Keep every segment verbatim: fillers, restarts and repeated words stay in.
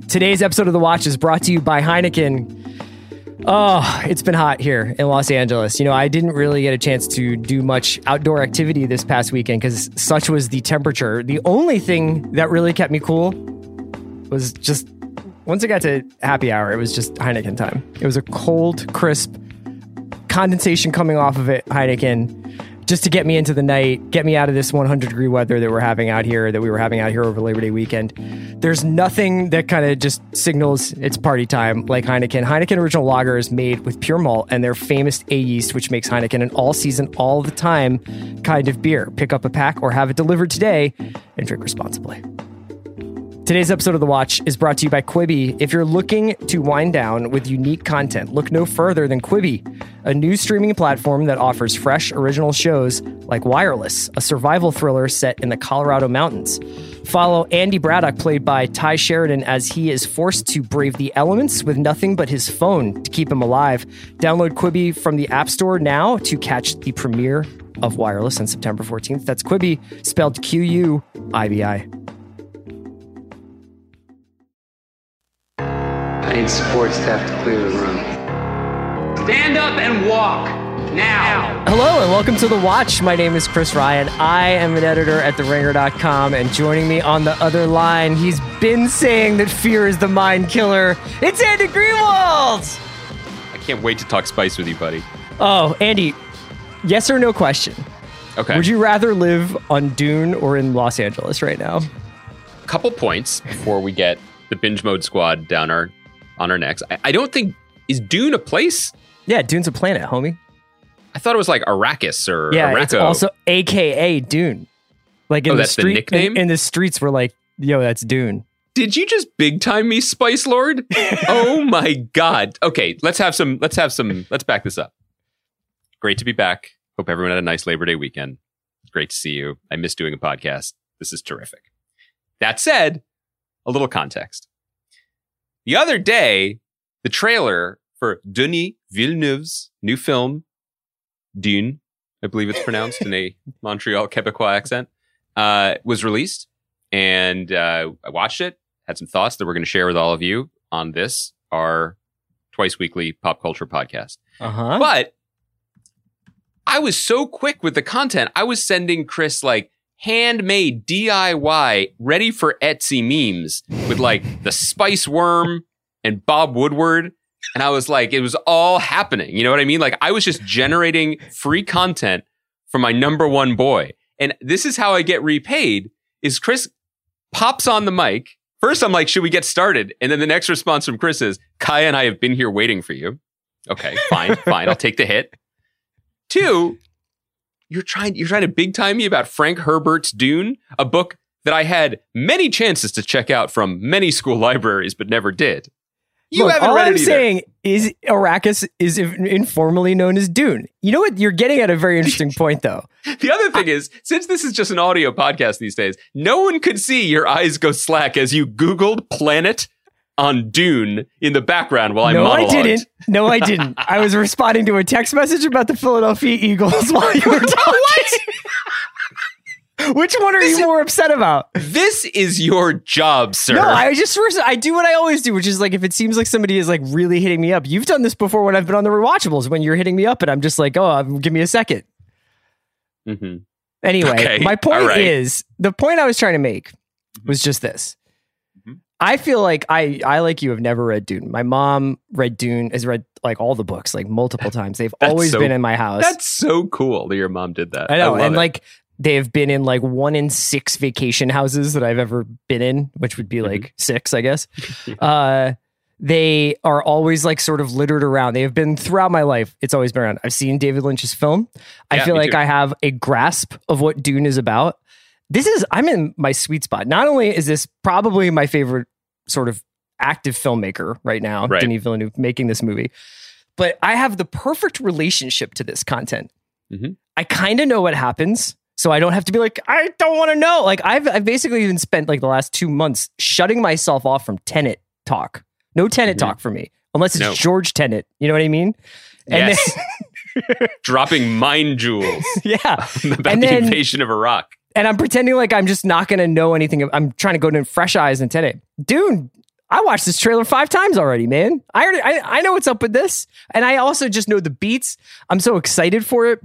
Today's episode of The Watch is brought to you by Heineken. Oh, it's been hot here in Los Angeles. You know, I didn't really get a chance to do much outdoor activity this past weekend because such was the temperature. The only thing that really kept me cool was just, once I got to happy hour, it was just Heineken time. It was a cold, crisp, condensation coming off of it, Heineken, just to get me into the night, get me out of this one hundred degree weather that we're having out here, that we were having out here over Labor Day weekend. There's nothing that kind of just signals it's party time like Heineken. Heineken Original Lager is made with pure malt and their famous A yeast, which makes Heineken an all season, all the time kind of beer. Pick up a pack or have it delivered today and drink responsibly. Today's episode of The Watch is brought to you by Quibi. If you're looking to wind down with unique content, look no further than Quibi, a new streaming platform that offers fresh, original shows like Wireless, a survival thriller set in the Colorado mountains. Follow Andy Braddock, played by Ty Sheridan, as he is forced to brave the elements with nothing but his phone to keep him alive. Download Quibi from the App Store now to catch the premiere of Wireless on September fourteenth. That's Quibi, spelled Q U I B I. I need support staff to clear the room. Stand up and walk, now. Hello and welcome to The Watch. My name is Chris Ryan. I am an editor at the ringer dot com, and joining me on the other line, he's been saying that fear is the mind killer. It's Andy Greenwald! I can't wait to talk spice with you, buddy. Oh, Andy, yes or no question. Okay. Would you rather live on Dune or in Los Angeles right now? Couple points before we get the binge mode squad down our on our necks. I, I don't think, is Dune a place? Yeah, Dune's a planet, homie. I thought it was like Arrakis or yeah, Araco. It's also A K A Dune. Like in oh, the that's street, the nickname? In, in the streets, we're like, yo, that's Dune. Did you just big time me, Spice Lord? Oh my God. Okay, let's have some, let's have some, let's back this up. Great to be back. Hope everyone had a nice Labor Day weekend. Great to see you. I miss doing a podcast. This is terrific. That said, a little context. The other day, the trailer for Denis Villeneuve's new film, Dune, I believe it's pronounced in a Montreal Quebecois accent, uh, was released. And uh, I watched it, had some thoughts that we're going to share with all of you on this, our twice weekly pop culture podcast. Uh-huh. But I was so quick with the content. I was sending Chris like handmade D I Y ready for Etsy memes with like the Spice Worm and Bob Woodward. And I was like, it was all happening. You know what I mean? Like I was just generating free content for my number one boy. And this is how I get repaid is Chris pops on the mic. First, I'm like, should we get started? And then the next response from Chris is, Kaya and I have been here waiting for you. Okay, fine, fine. I'll take the hit. Two, You're trying you're trying to big time me about Frank Herbert's Dune, a book that I had many chances to check out from many school libraries, but never did. You Look, haven't all read I'm it either. saying is Arrakis is informally known as Dune. You know what? You're getting at a very interesting point, though. The other thing I, is, since this is just an audio podcast these days, no one could see your eyes go slack as you Googled planet on Dune in the background while I no, monologued. I didn't. No, I didn't. I was responding to a text message about the Philadelphia Eagles while you were talking. Which one are This you is, more upset about? This is your job, sir. No, I just I do what I always do, which is like if it seems like somebody is like really hitting me up. You've done this before when I've been on the rewatchables when you're hitting me up and I'm just like, oh, give me a second. Mm-hmm. Anyway, okay. my point right. is the point I was trying to make was just this. Mm-hmm. I feel like I, I, like you, have never read Dune. My mom read Dune, has read like all the books like multiple times. They've always so, been in my house. That's so cool that your mom did that. I know. I and it. like they've been in like one in six vacation houses that I've ever been in, which would be like mm-hmm. six, I guess. uh, they are always like sort of littered around. They have been throughout my life. It's always been around. I've seen David Lynch's film. I yeah, feel like too. I have a grasp of what Dune is about. This is, I'm in my sweet spot. Not only is this probably my favorite sort of active filmmaker right now, right. Denis Villeneuve, making this movie, but I have the perfect relationship to this content. Mm-hmm. I kind of know what happens. So I don't have to be like, I don't want to know. Like I've, I've basically even spent like the last two months shutting myself off from Tenet talk. No Tenet mm-hmm. talk for me, unless it's no. George Tenet. You know what I mean? And yes. Then dropping mind jewels. Yeah. About and the then, invasion of Iraq. And I'm pretending like I'm just not going to know anything. I'm trying to go to fresh eyes and Tenet. Dune, I watched this trailer five times already, man. I already, I, I know what's up with this. And I also just know the beats. I'm so excited for it.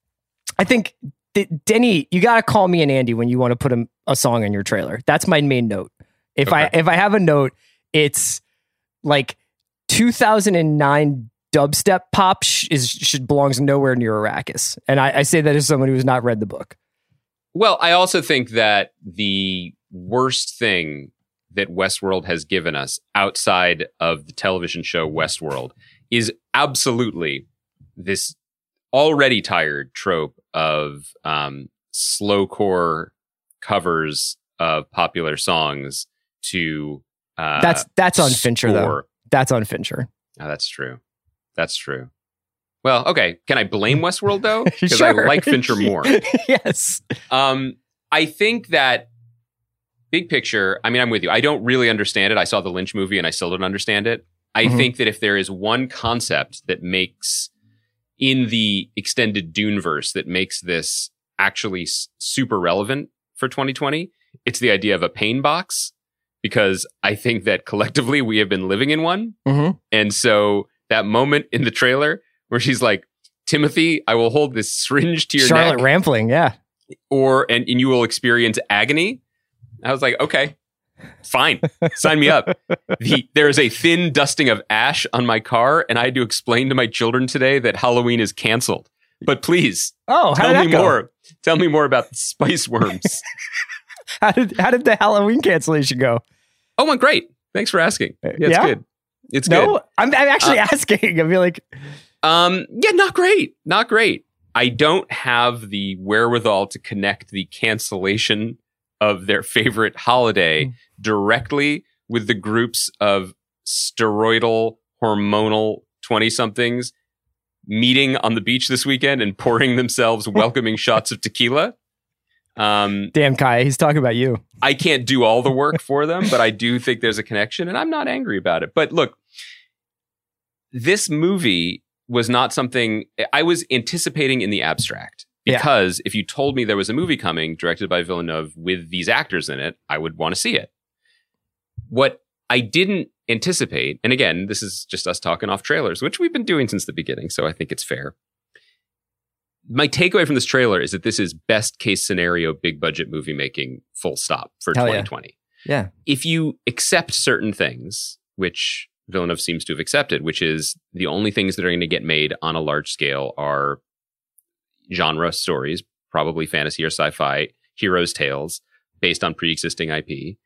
I think, D- Denny, you got to call me and Andy when you want to put a, a song in your trailer. That's my main note. If okay. I if I have a note, it's like two thousand nine dubstep pop sh- is should belongs nowhere near Arrakis. And I, I say that as someone who has not read the book. Well, I also think that the worst thing that Westworld has given us outside of the television show Westworld is absolutely this already tired trope of um, slowcore covers of popular songs to uh, that's that's on Fincher though. That's on Fincher. Oh, that's true. That's true. Well, okay. Can I blame Westworld though? Because Sure. I like Fincher more. Yes. Um, I think that big picture, I mean, I'm with you. I don't really understand it. I saw the Lynch movie and I still don't understand it. I mm-hmm. think that if there is one concept that makes, in the extended Duneverse, that makes this actually s- super relevant for twenty twenty, it's the idea of a pain box, because I think that collectively we have been living in one. Mm-hmm. And so that moment in the trailer where she's like, Timothy, I will hold this syringe to your Charlotte neck. Rampling, yeah. Or, and, and you will experience agony. I was like, okay, fine. Sign me up. The, there is a thin dusting of ash on my car, and I had to explain to my children today that Halloween is canceled. But please, oh, how tell did that me go? more. Tell me more about the spice worms. how did how did the Halloween cancellation go? Oh, went great. Thanks for asking. Yeah, it's yeah? good. It's no, good. I'm, I'm actually uh, asking. I feel like, um, yeah, not great. Not great. I don't have the wherewithal to connect the cancellation of their favorite holiday directly with the groups of steroidal, hormonal twenty-somethings meeting on the beach this weekend and pouring themselves welcoming shots of tequila. Um, Damn, Kai, he's talking about you. I can't do all the work for them, but I do think there's a connection, and I'm not angry about it. But look, this movie was not something I was anticipating in the abstract. Because yeah. if you told me there was a movie coming directed by Villeneuve with these actors in it, I would want to see it. What I didn't anticipate, and again, this is just us talking off trailers, which we've been doing since the beginning, so I think it's fair. My takeaway from this trailer is that this is best case scenario big budget movie making, full stop, for Hell twenty twenty. Yeah. yeah. If you accept certain things, which Villeneuve seems to have accepted, which is the only things that are going to get made on a large scale are genre stories, probably fantasy or sci-fi, heroes' tales based on pre-existing I P.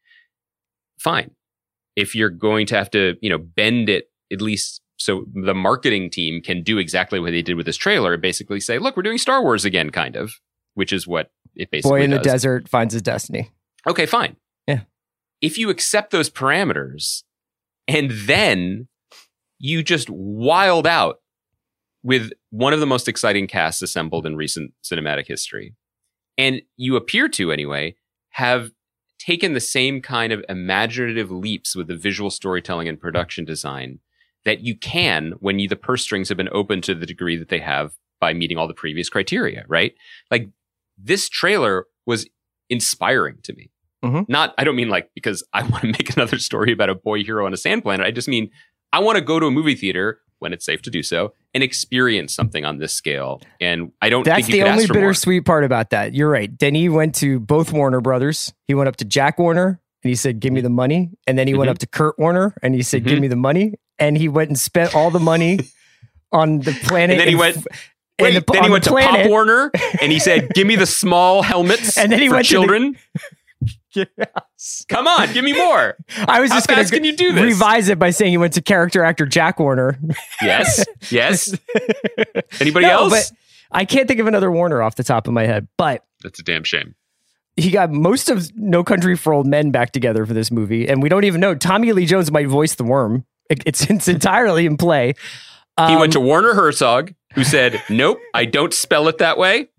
Fine. If you're going to have to, you know, bend it at least so the marketing team can do exactly what they did with this trailer, basically say, look, we're doing Star Wars again, kind of, which is what it basically Boy in does. the desert finds his destiny. Okay, fine. Yeah. If you accept those parameters and then you just wild out with one of the most exciting casts assembled in recent cinematic history, and you appear to, anyway, have taken the same kind of imaginative leaps with the visual storytelling and production design that you can when you, the purse strings have been open to the degree that they have by meeting all the previous criteria, right? Like, this trailer was inspiring to me. Mm-hmm. Not, I don't mean like because I want to make another story about a boy hero on a sand planet. I just mean I want to go to a movie theater when it's safe to do so and experience something on this scale. And I don't That's think you the could only ask for bittersweet part about that. You're right. Denis went to both Warner Brothers. He went up to Jack Warner and he said, give me the money. And then he mm-hmm. went up to Kurt Warner and he said, mm-hmm. give me the money. And he went and spent all the money on the planet. And then he and went... F- Wait, the, then he went the to planet. Pop Warner and he said, give me the small helmets and then he for went children. To the, yes. Come on, give me more. I was How just fast gonna can you do this? Revise it by saying he went to character actor Jack Warner. Yes, yes. Anybody no, else? But I can't think of another Warner off the top of my head, but that's a damn shame. He got most of No Country for Old Men back together for this movie, and we don't even know. Tommy Lee Jones might voice the worm. It, it's, it's entirely in play. Um, he went to Werner Herzog, who said, nope, I don't spell it that way.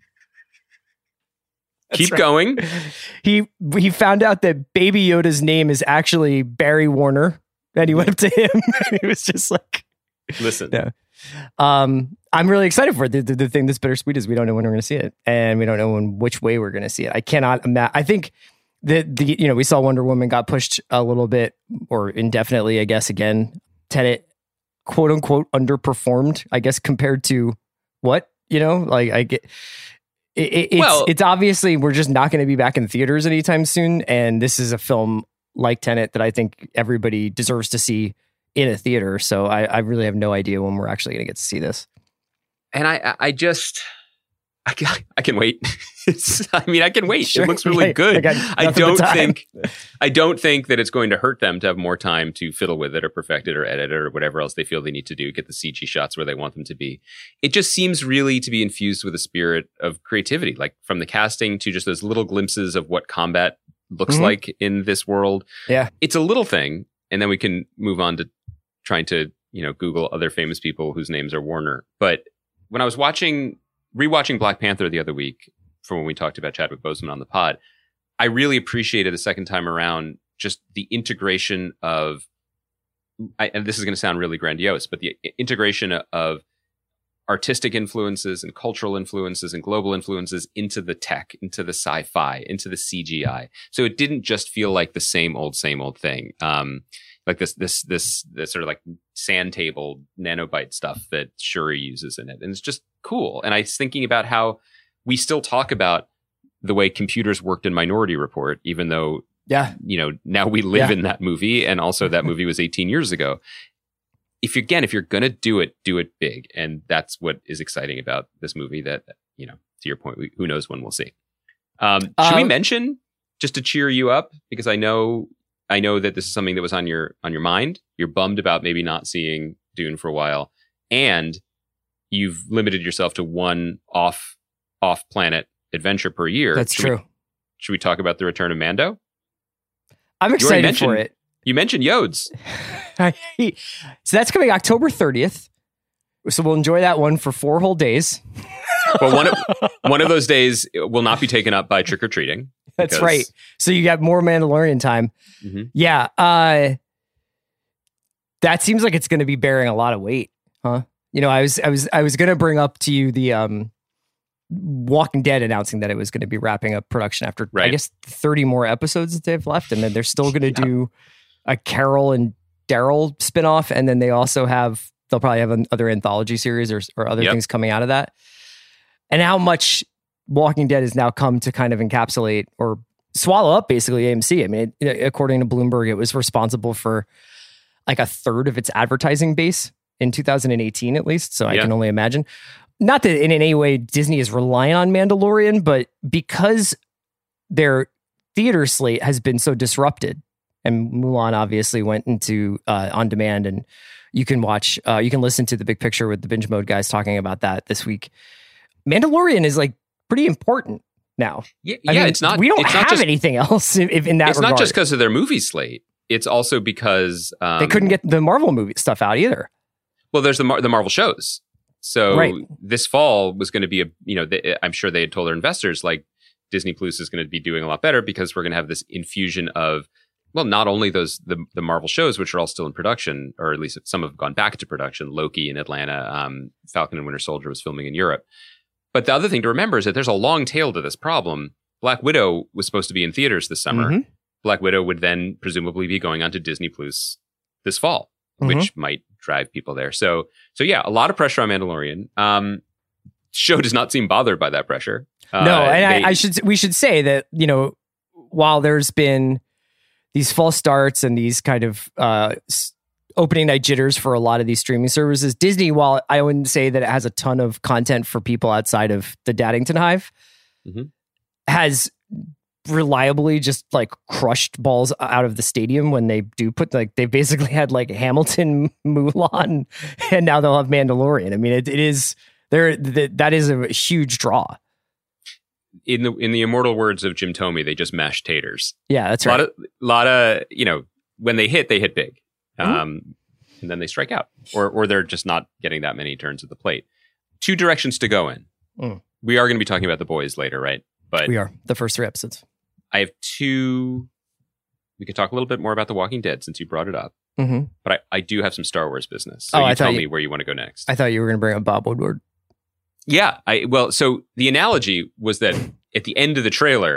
Keep right. going. He he found out that Baby Yoda's name is actually Barry Warner, and he went up to him. He was just like, listen. No. Um, I'm really excited for it. The, the, the thing that's bittersweet is we don't know when we're going to see it, and we don't know in which way we're going to see it. I cannot imagine. I think the the you know we saw Wonder Woman got pushed a little bit or indefinitely, I guess. Again, Tenet, quote unquote, underperformed, I guess, compared to what you know. Like I get. It, it, it's, well, it's obviously we're just not going to be back in theaters anytime soon, and this is a film like Tenet that I think everybody deserves to see in a theater. So I, I really have no idea when we're actually going to get to see this. And I, I just, I can, I can wait. It's, I mean, I can wait. Sure. It looks really I, good. I, I don't think, I don't think that it's going to hurt them to have more time to fiddle with it or perfect it or edit it or whatever else they feel they need to do, get the C G shots where they want them to be. It just seems really to be infused with a spirit of creativity, like from the casting to just those little glimpses of what combat looks mm-hmm. like in this world. Yeah. It's a little thing. And then we can move on to trying to, you know, Google other famous people whose names are Warner. But when I was watching, rewatching Black Panther the other week from when we talked about Chadwick Boseman on the pod, I really appreciated the second time around just the integration of, I, and this is going to sound really grandiose, but the integration of artistic influences and cultural influences and global influences into the tech, into the sci-fi, into the C G I. So it didn't just feel like the same old, same old thing. Um, like this, this, this, this sort of like sand table nanobite stuff that Shuri uses in it. And it's just cool. And I was thinking about how we still talk about the way computers worked in Minority Report, even though, yeah, you know, now we live yeah. in that movie. And also that movie was eighteen years ago. If you, again, if you're going to do it, do it big. And that's what is exciting about this movie that, you know, to your point, we, who knows when we'll see. Um, should um, we mention, just to cheer you up, because I know, I know that this is something that was on your, on your mind. You're bummed about maybe not seeing Dune for a while, and you've limited yourself to one off, off planet adventure per year. That's should true. We, should we talk about the return of Mando? I'm excited for it. You mentioned Yodes. So that's coming October thirtieth. So we'll enjoy that one for four whole days. Well, one of, one of those days will not be taken up by trick-or-treating. That's because... right. So you got more Mandalorian time. Mm-hmm. Yeah. Uh, that seems like it's going to be bearing a lot of weight, huh? You know, I was, I was, I was going to bring up to you the um, Walking Dead announcing that it was going to be wrapping up production after, right. I guess, thirty more episodes that they've left, and then they're still going to yeah. do a Carol and Daryl spinoff, and then they also have, they'll probably have another anthology series or, or other yep. things coming out of that. And how much Walking Dead has now come to kind of encapsulate or swallow up basically A M C. I mean, it, according to Bloomberg, it was responsible for like a third of its advertising base in two thousand eighteen, at least. So I yeah. can only imagine. Not that in any way Disney is relying on Mandalorian, but because their theater slate has been so disrupted, and Mulan obviously went into uh, on demand, and you can watch, uh, you can listen to the Big Picture with the Binge Mode guys talking about that this week. Mandalorian is like pretty important now. Yeah, I yeah mean, it's not. We don't it's have not just, anything else in, in that. It's regard. not just because of their movie slate. It's also because um, they couldn't get the Marvel movie stuff out either. Well, there's the Mar- the Marvel shows. So right. this fall was going to be a, you know, they, I'm sure they had told their investors like Disney Plus is going to be doing a lot better because we're going to have this infusion of, well, not only those, the, the Marvel shows, which are all still in production, or at least some have gone back to production, Loki in Atlanta, um, Falcon and Winter Soldier was filming in Europe. But the other thing to remember is that there's a long tail to this problem. Black Widow was supposed to be in theaters this summer. Mm-hmm. Black Widow would then presumably be going on to Disney Plus this fall, mm-hmm. which might drive people there. So, so yeah, a lot of pressure on Mandalorian. Um, show does not seem bothered by that pressure. Uh, no, and they, I, I should, we should say that, you know, while there's been these false starts and these kind of uh, opening night jitters for a lot of these streaming services, Disney, while I wouldn't say that it has a ton of content for people outside of the Daddington Hive, mm-hmm. has reliably just like crushed balls out of the stadium when they do put, like, they basically had like Hamilton, Mulan, and now they'll have Mandalorian. I mean, it, it is there. Th- that is a huge draw. In the in the immortal words of Jim Thome, they just mashed taters. Yeah, that's right. A lot of, lot of, you know, when they hit, they hit big, um, mm-hmm. and then they strike out, or or they're just not getting that many turns at the plate. Two directions to go in. Mm. We are going to be talking about The Boys later, right? But we are the first three episodes. I have two. We could talk a little bit more about The Walking Dead since you brought it up. Mm-hmm. But I, I do have some Star Wars business. So oh, you I tell you, me where you want to go next. I thought you were going to bring up Bob Woodward. Yeah. I well, so the analogy was that at the end of the trailer,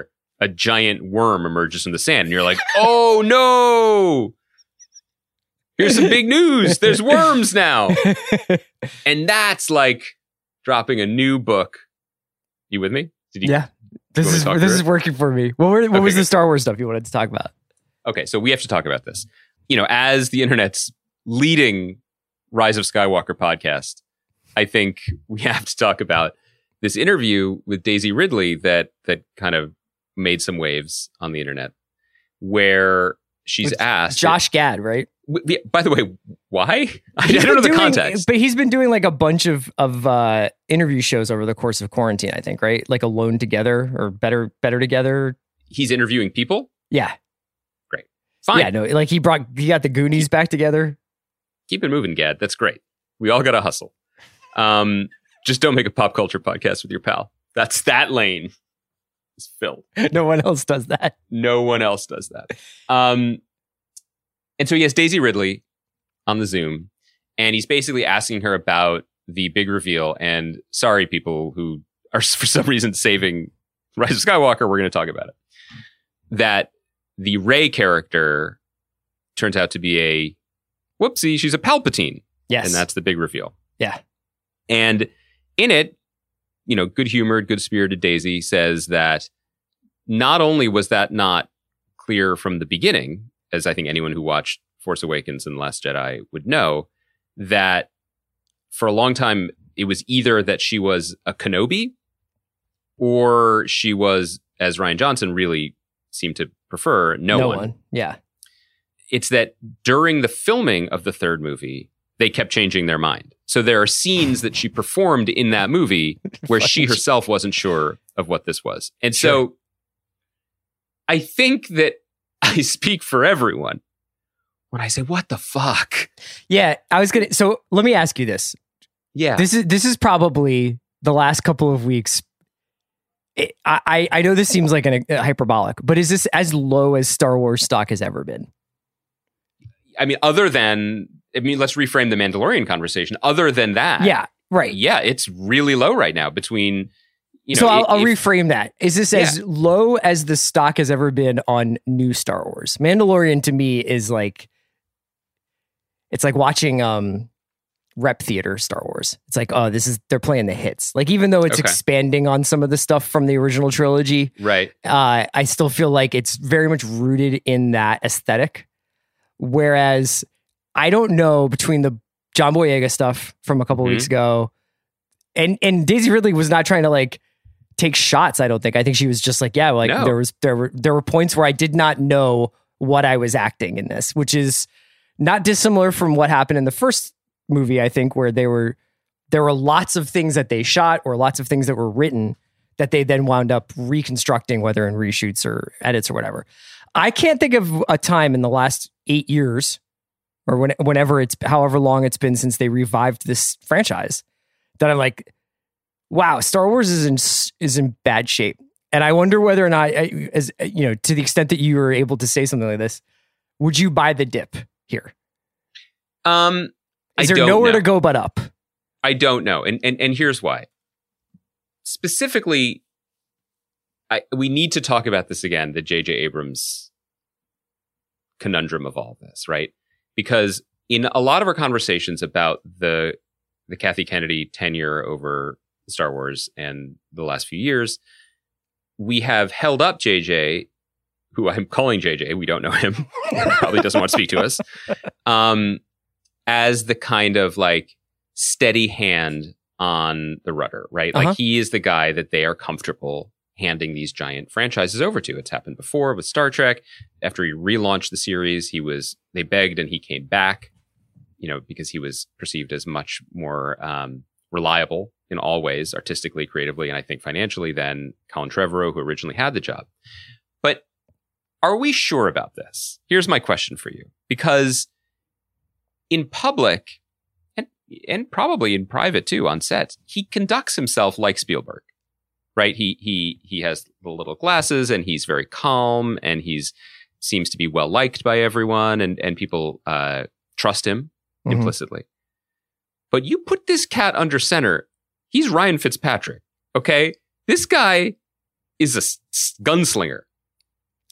a giant worm emerges from the sand, and you're like, oh no! Here's some big news. There's worms now. And that's like dropping a new book. You with me? Did you? Yeah. This is this is working for me. What, were, what okay. was the Star Wars stuff you wanted to talk about? Okay, so we have to talk about this. You know, as the internet's leading Rise of Skywalker podcast, I think we have to talk about this interview with Daisy Ridley that that kind of made some waves on the internet, where she's with asked Josh Gad, right? W- by the way, why? I don't know the doing, context. But he's been doing like a bunch of of uh, interview shows over the course of quarantine, I think, right? Like Alone Together or Better Better Together. He's interviewing people? Yeah. Great. Fine. Yeah, no, like he brought he got the Goonies back together. Keep it moving, Gad. That's great. We all got to hustle. Um, just don't make a pop culture podcast with your pal. That's that lane is filled. No one else does that. No one else does that. Um, and so he has Daisy Ridley on the Zoom, and he's basically asking her about the big reveal. And sorry, people who are for some reason saving Rise of Skywalker, we're going to talk about it. That the Rey character turns out to be a whoopsie. She's a Palpatine. Yes, and that's the big reveal. Yeah. And in it, you know, good-humored, good-spirited Daisy says that not only was that not clear from the beginning, as I think anyone who watched Force Awakens and The Last Jedi would know, that for a long time, it was either that she was a Kenobi or she was, as Rian Johnson really seemed to prefer, no, no one. one. Yeah. It's that during the filming of the third movie, they kept changing their mind. So there are scenes that she performed in that movie where she herself wasn't sure of what this was. And so sure. I think that I speak for everyone when I say, what the fuck? Yeah, I was going to, so let me ask you this. Yeah. This is, this is probably the last couple of weeks. It, I, I know this seems like an, a hyperbolic, but is this as low as Star Wars stock has ever been? I mean, other than, I mean, let's reframe the Mandalorian conversation. Other than that. Yeah, right. Yeah, it's really low right now between, you know. So I'll, if, I'll reframe that. Is this yeah. as low as the stock has ever been on new Star Wars? Mandalorian to me is like, it's like watching um, rep theater Star Wars. It's like, oh, this is, they're playing the hits. Like, even though it's okay. expanding on some of the stuff from the original trilogy. Right. Uh, I still feel like it's very much rooted in that aesthetic. Whereas I don't know between the John Boyega stuff from a couple mm-hmm. weeks ago and, and Daisy Ridley was not trying to like take shots. I don't think, I think she was just like, yeah, like no. there was, there were, there were points where I did not know what I was acting in this, which is not dissimilar from what happened in the first movie. I think where they were, there were lots of things that they shot or lots of things that were written that they then wound up reconstructing, whether in reshoots or edits or whatever. I can't think of a time in the last eight years or when, whenever it's, however long it's been since they revived this franchise that I'm like, wow, Star Wars is in, is in bad shape. And I wonder whether or not, as you know, to the extent that you were able to say something like this, would you buy the dip here? Um, is I there don't nowhere know. to go but up? I don't know. And, and, and here's why. Specifically, I, we need to talk about this again, the J J Abrams conundrum of all this, right? Because in a lot of our conversations about the the Kathy Kennedy tenure over Star Wars and the last few years, we have held up J J, who I'm calling J J, we don't know him, probably doesn't want to speak to us, um, as the kind of like steady hand on the rudder, right? Uh-huh. Like he is the guy that they are comfortable handing these giant franchises over to. It's happened before with Star Trek. After he relaunched the series, he was, they begged and he came back, you know, because he was perceived as much more um, reliable in all ways, artistically, creatively, and I think financially than Colin Trevorrow, who originally had the job. But are we sure about this? Here's my question for you. Because in public, and, and probably in private too, on set, he conducts himself like Spielberg. Right, he he he has the little glasses, and he's very calm, and he's seems to be well liked by everyone, and and people uh, trust him mm-hmm. implicitly. But you put this cat under center, he's Ryan Fitzpatrick. Okay, this guy is a s- gunslinger.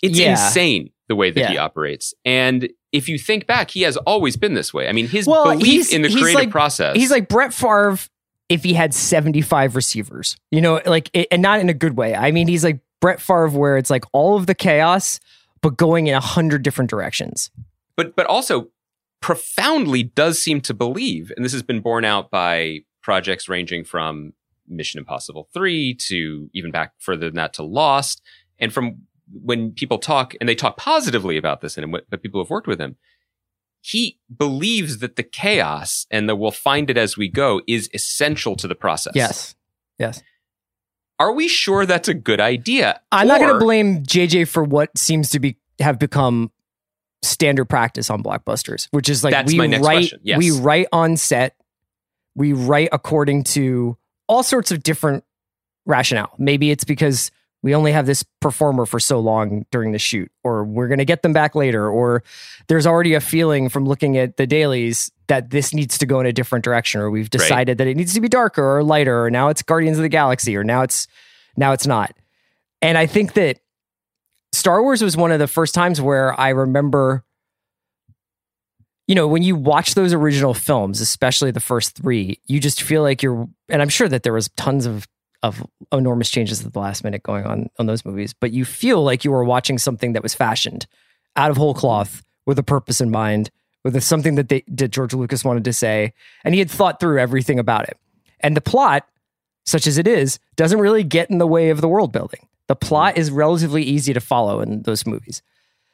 It's Yeah. insane the way that Yeah. he operates. And if you think back, he has always been this way. I mean, his Well, belief he's- in the he's creative like- process. He's like Brett Favre if he had seventy-five receivers, you know, like, it, and not in a good way. I mean, he's like Brett Favre where it's like all of the chaos, but going in a hundred different directions. but but also profoundly does seem to believe, and this has been borne out by projects ranging from Mission Impossible three to even back further than that to Lost. And from when people talk, and they talk positively about this and what the people who have worked with him, he believes that the chaos and the we'll find it as we go is essential to the process. Yes. Yes. Are we sure that's a good idea? I'm not going Or- to blame J J for what seems to be have become standard practice on blockbusters, which is like That's we my next write question. Yes. we write on set, we write according to all sorts of different rationale. Maybe it's because we only have this performer for so long during the shoot, or we're going to get them back later, or there's already a feeling from looking at the dailies that this needs to go in a different direction, or we've decided that it needs to be darker or lighter, or now it's Guardians of the Galaxy, or now it's now it's not. And I think that Star Wars was one of the first times where I remember, you know, when you watch those original films, especially the first three, you just feel like you're, and I'm sure that there was tons of of enormous changes at the last minute going on on those movies, but you feel like you were watching something that was fashioned out of whole cloth with a purpose in mind, with a, something that they that George Lucas wanted to say, and he had thought through everything about it. And the plot, such as it is, doesn't really get in the way of the world building. The plot is relatively easy to follow in those movies.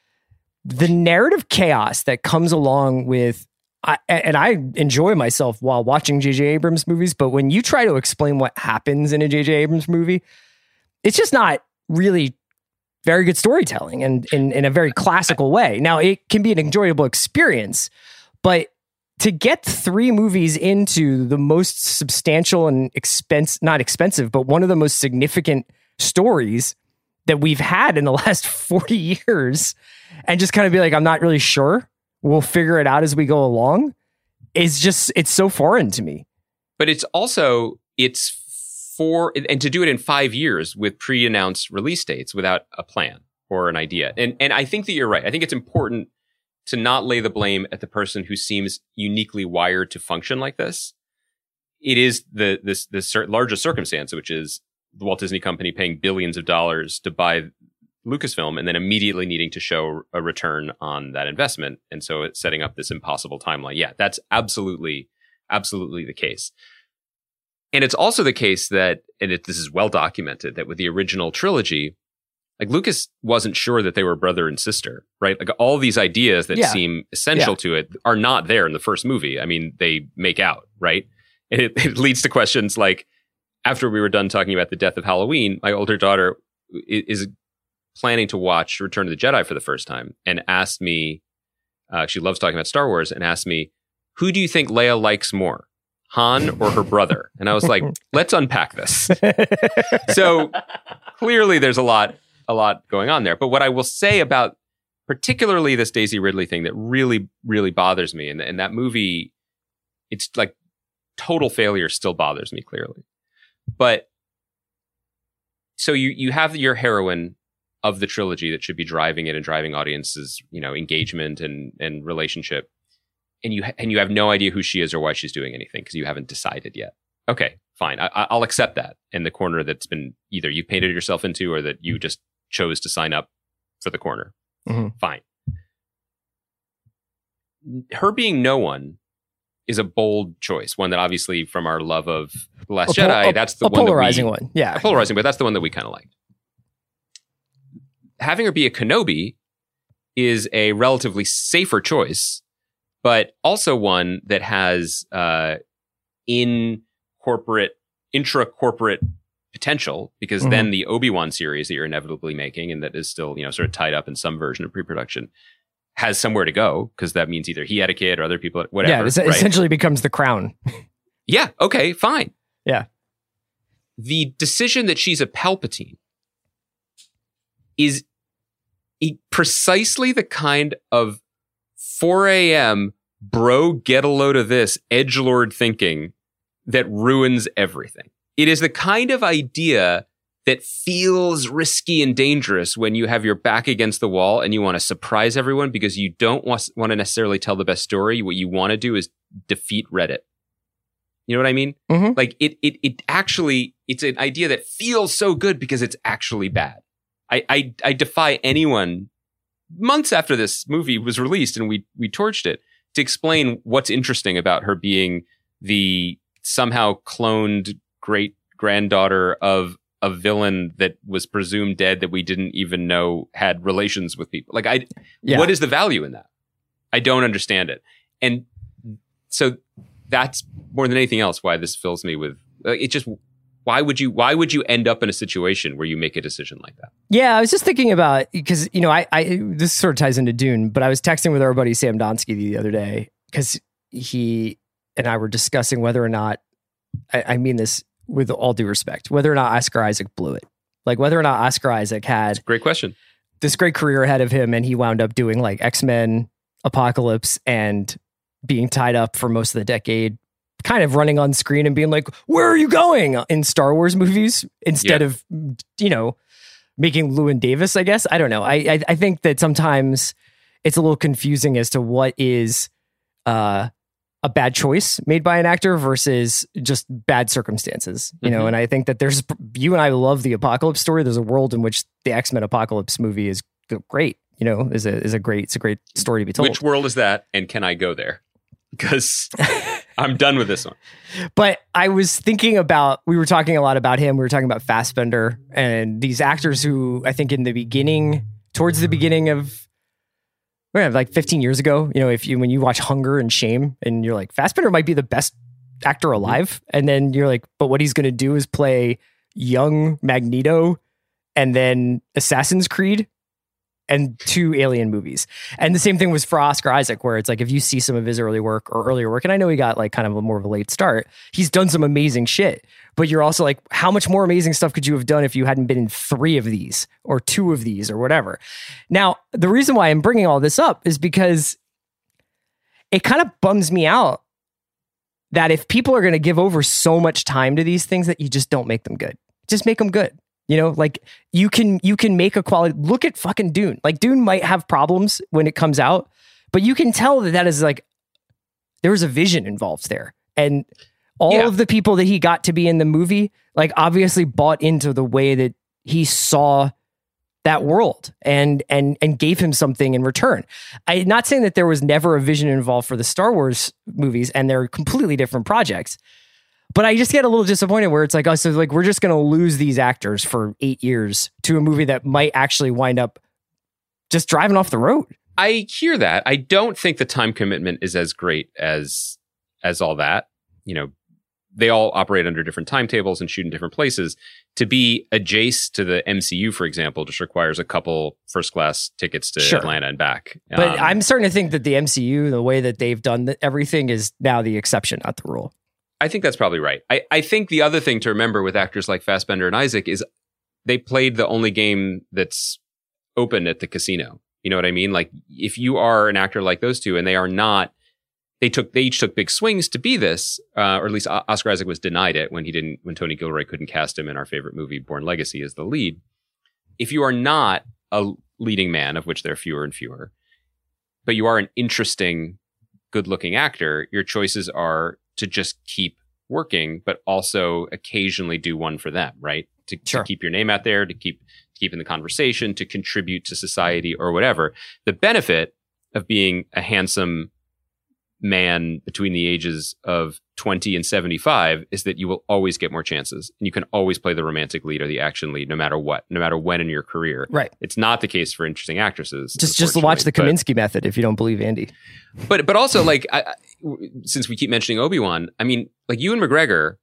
The narrative chaos that comes along with, I, and I enjoy myself while watching J J Abrams movies, but when you try to explain what happens in a J J Abrams movie, it's just not really very good storytelling and in, in a very classical way. Now, it can be an enjoyable experience, but to get three movies into the most substantial and expense, not expensive, but one of the most significant stories that we've had in the last forty years, and just kind of be like, I'm not really sure, we'll figure it out as we go along, is just, it's so foreign to me. But it's also, it's for, and to do it in five years with pre-announced release dates without a plan or an idea. And and I think that you're right. I think it's important to not lay the blame at the person who seems uniquely wired to function like this. It is the this this largest circumstance, which is the Walt Disney Company paying billions of dollars to buy Lucasfilm and then immediately needing to show a return on that investment. And so it's setting up this impossible timeline. Yeah, that's absolutely, absolutely the case. And it's also the case that, and it, this is well documented, that with the original trilogy, like Lucas wasn't sure that they were brother and sister, right? Like all these ideas that Yeah. seem essential Yeah. to it are not there in the first movie. I mean, they make out, right? And it, it leads to questions like, after we were done talking about the death of Halloween, my older daughter is planning to watch Return of the Jedi for the first time and asked me, uh, she loves talking about Star Wars, and asked me, who do you think Leia likes more, Han or her brother? And I was like, let's unpack this. So clearly there's a lot, a lot going on there. But what I will say about particularly this Daisy Ridley thing that really, really bothers me, and, and that movie, it's like total failure still bothers me clearly. But so you you have your heroine of the trilogy that should be driving it and driving audiences, you know, engagement and and relationship, and you ha- and you have no idea who she is or why she's doing anything because you haven't decided yet. Okay, fine, I, I'll accept that in the corner that's been either you painted yourself into or that you just chose to sign up for the corner. Mm-hmm. Fine. Her being no one is a bold choice, one that obviously from our love of The Last A pol- Jedi, a- that's the a one polarizing that we, one. Yeah. a polarizing, but that's the one that we kind of liked. Having her be a Kenobi is a relatively safer choice, but also one that has uh, in corporate, intra corporate potential, because Mhm. then the Obi-Wan series that you're inevitably making and that is still, you know, sort of tied up in some version of pre-production has somewhere to go, because that means either he had a kid or other people, whatever. Yeah, it right? essentially becomes the crown. Yeah, okay, fine. Yeah. The decision that she's a Palpatine is e- precisely the kind of four a.m. bro, get a load of this edgelord thinking that ruins everything. It is the kind of idea that feels risky and dangerous when you have your back against the wall and you want to surprise everyone because you don't want, want to necessarily tell the best story. What you want to do is defeat Reddit. You know what I mean? Mm-hmm. Like it, it, it actually, it's an idea that feels so good because it's actually bad. I, I, I defy anyone months after this movie was released and we, we torched it to explain what's interesting about her being the somehow cloned great granddaughter of a villain that was presumed dead that we didn't even know had relations with people. Like I, yeah. What is the value in that? I don't understand it. And so that's more than anything else why this fills me with, like, it just, why would you, why would you end up in a situation where you make a decision like that? Yeah, I was just thinking about, because, you know, I, I, this sort of ties into Dune, but I was texting with our buddy Sam Donsky the other day because he and I were discussing whether or not, I, I mean this with all due respect, whether or not Oscar Isaac blew it. Like whether or not Oscar Isaac had great question, this great career ahead of him and he wound up doing like X-Men, Apocalypse, and being tied up for most of the decade, kind of running on screen and being like, where are you going in Star Wars movies instead yeah. of, you know, making Llewyn Davis, I guess. I don't know. I, I I think that sometimes it's a little confusing as to what is uh, a bad choice made by an actor versus just bad circumstances, you mm-hmm. know? And I think that there's, you and I love the Apocalypse story. There's a world in which the X-Men Apocalypse movie is great, you know, is a, is a great, it's a great story to be told. Which world is that? And can I go there? Because I'm done with this one. But I was thinking about, we were talking a lot about him. We were talking about Fassbender and these actors who I think in the beginning, towards the beginning of, like fifteen years ago, you know, if you, when you watch Hunger and Shame and you're like, Fassbender might be the best actor alive. And then you're like, but what he's going to do is play young Magneto and then Assassin's Creed and two Alien movies. And the same thing was for Oscar Isaac, where it's like, if you see some of his early work or earlier work, and I know he got like kind of a more of a late start, he's done some amazing shit, but you're also like, how much more amazing stuff could you have done if you hadn't been in three of these or two of these or whatever? Now, the reason why I'm bringing all this up is because it kind of bums me out that if people are going to give over so much time to these things that you just don't make them good, just make them good. You know, like you can you can make a quality. Look at fucking Dune. Like Dune might have problems when it comes out, but you can tell that that is like there was a vision involved there, and all yeah. of the people that he got to be in the movie, like obviously bought into the way that he saw that world and and and gave him something in return. I'm not saying that there was never a vision involved for the Star Wars movies, and they're completely different projects. But I just get a little disappointed where it's like, oh, so like we're just going to lose these actors for eight years to a movie that might actually wind up just driving off the road. I hear that. I don't think the time commitment is as great as as all that. You know, they all operate under different timetables and shoot in different places. To be adjacent to the M C U, for example, just requires a couple first class tickets to sure. Atlanta and back. But um, I'm starting to think that the M C U, the way that they've done the, everything, is now the exception, not the rule. I think that's probably right. I, I think the other thing to remember with actors like Fassbender and Isaac is they played the only game that's open at the casino. You know what I mean? Like if you are an actor like those two and they are not, they took, they each took big swings to be this, uh, or at least Oscar Isaac was denied it when he didn't, when Tony Gilroy couldn't cast him in our favorite movie, Bourne Legacy, as the lead. If you are not a leading man, of which there are fewer and fewer, but you are an interesting, good looking actor, your choices are to just keep working, but also occasionally do one for them, right? To, sure. to keep your name out there, to keep to keep in the conversation, to contribute to society or whatever. The benefit of being a handsome man between the ages of twenty and seventy-five is that you will always get more chances. And you can always play the romantic lead or the action lead no matter what, no matter when in your career. Right. It's not the case for interesting actresses. Just just watch the Kaminsky but, method if you don't believe Andy. But but also like I, since we keep mentioning Obi-Wan, I mean, like Ewan McGregor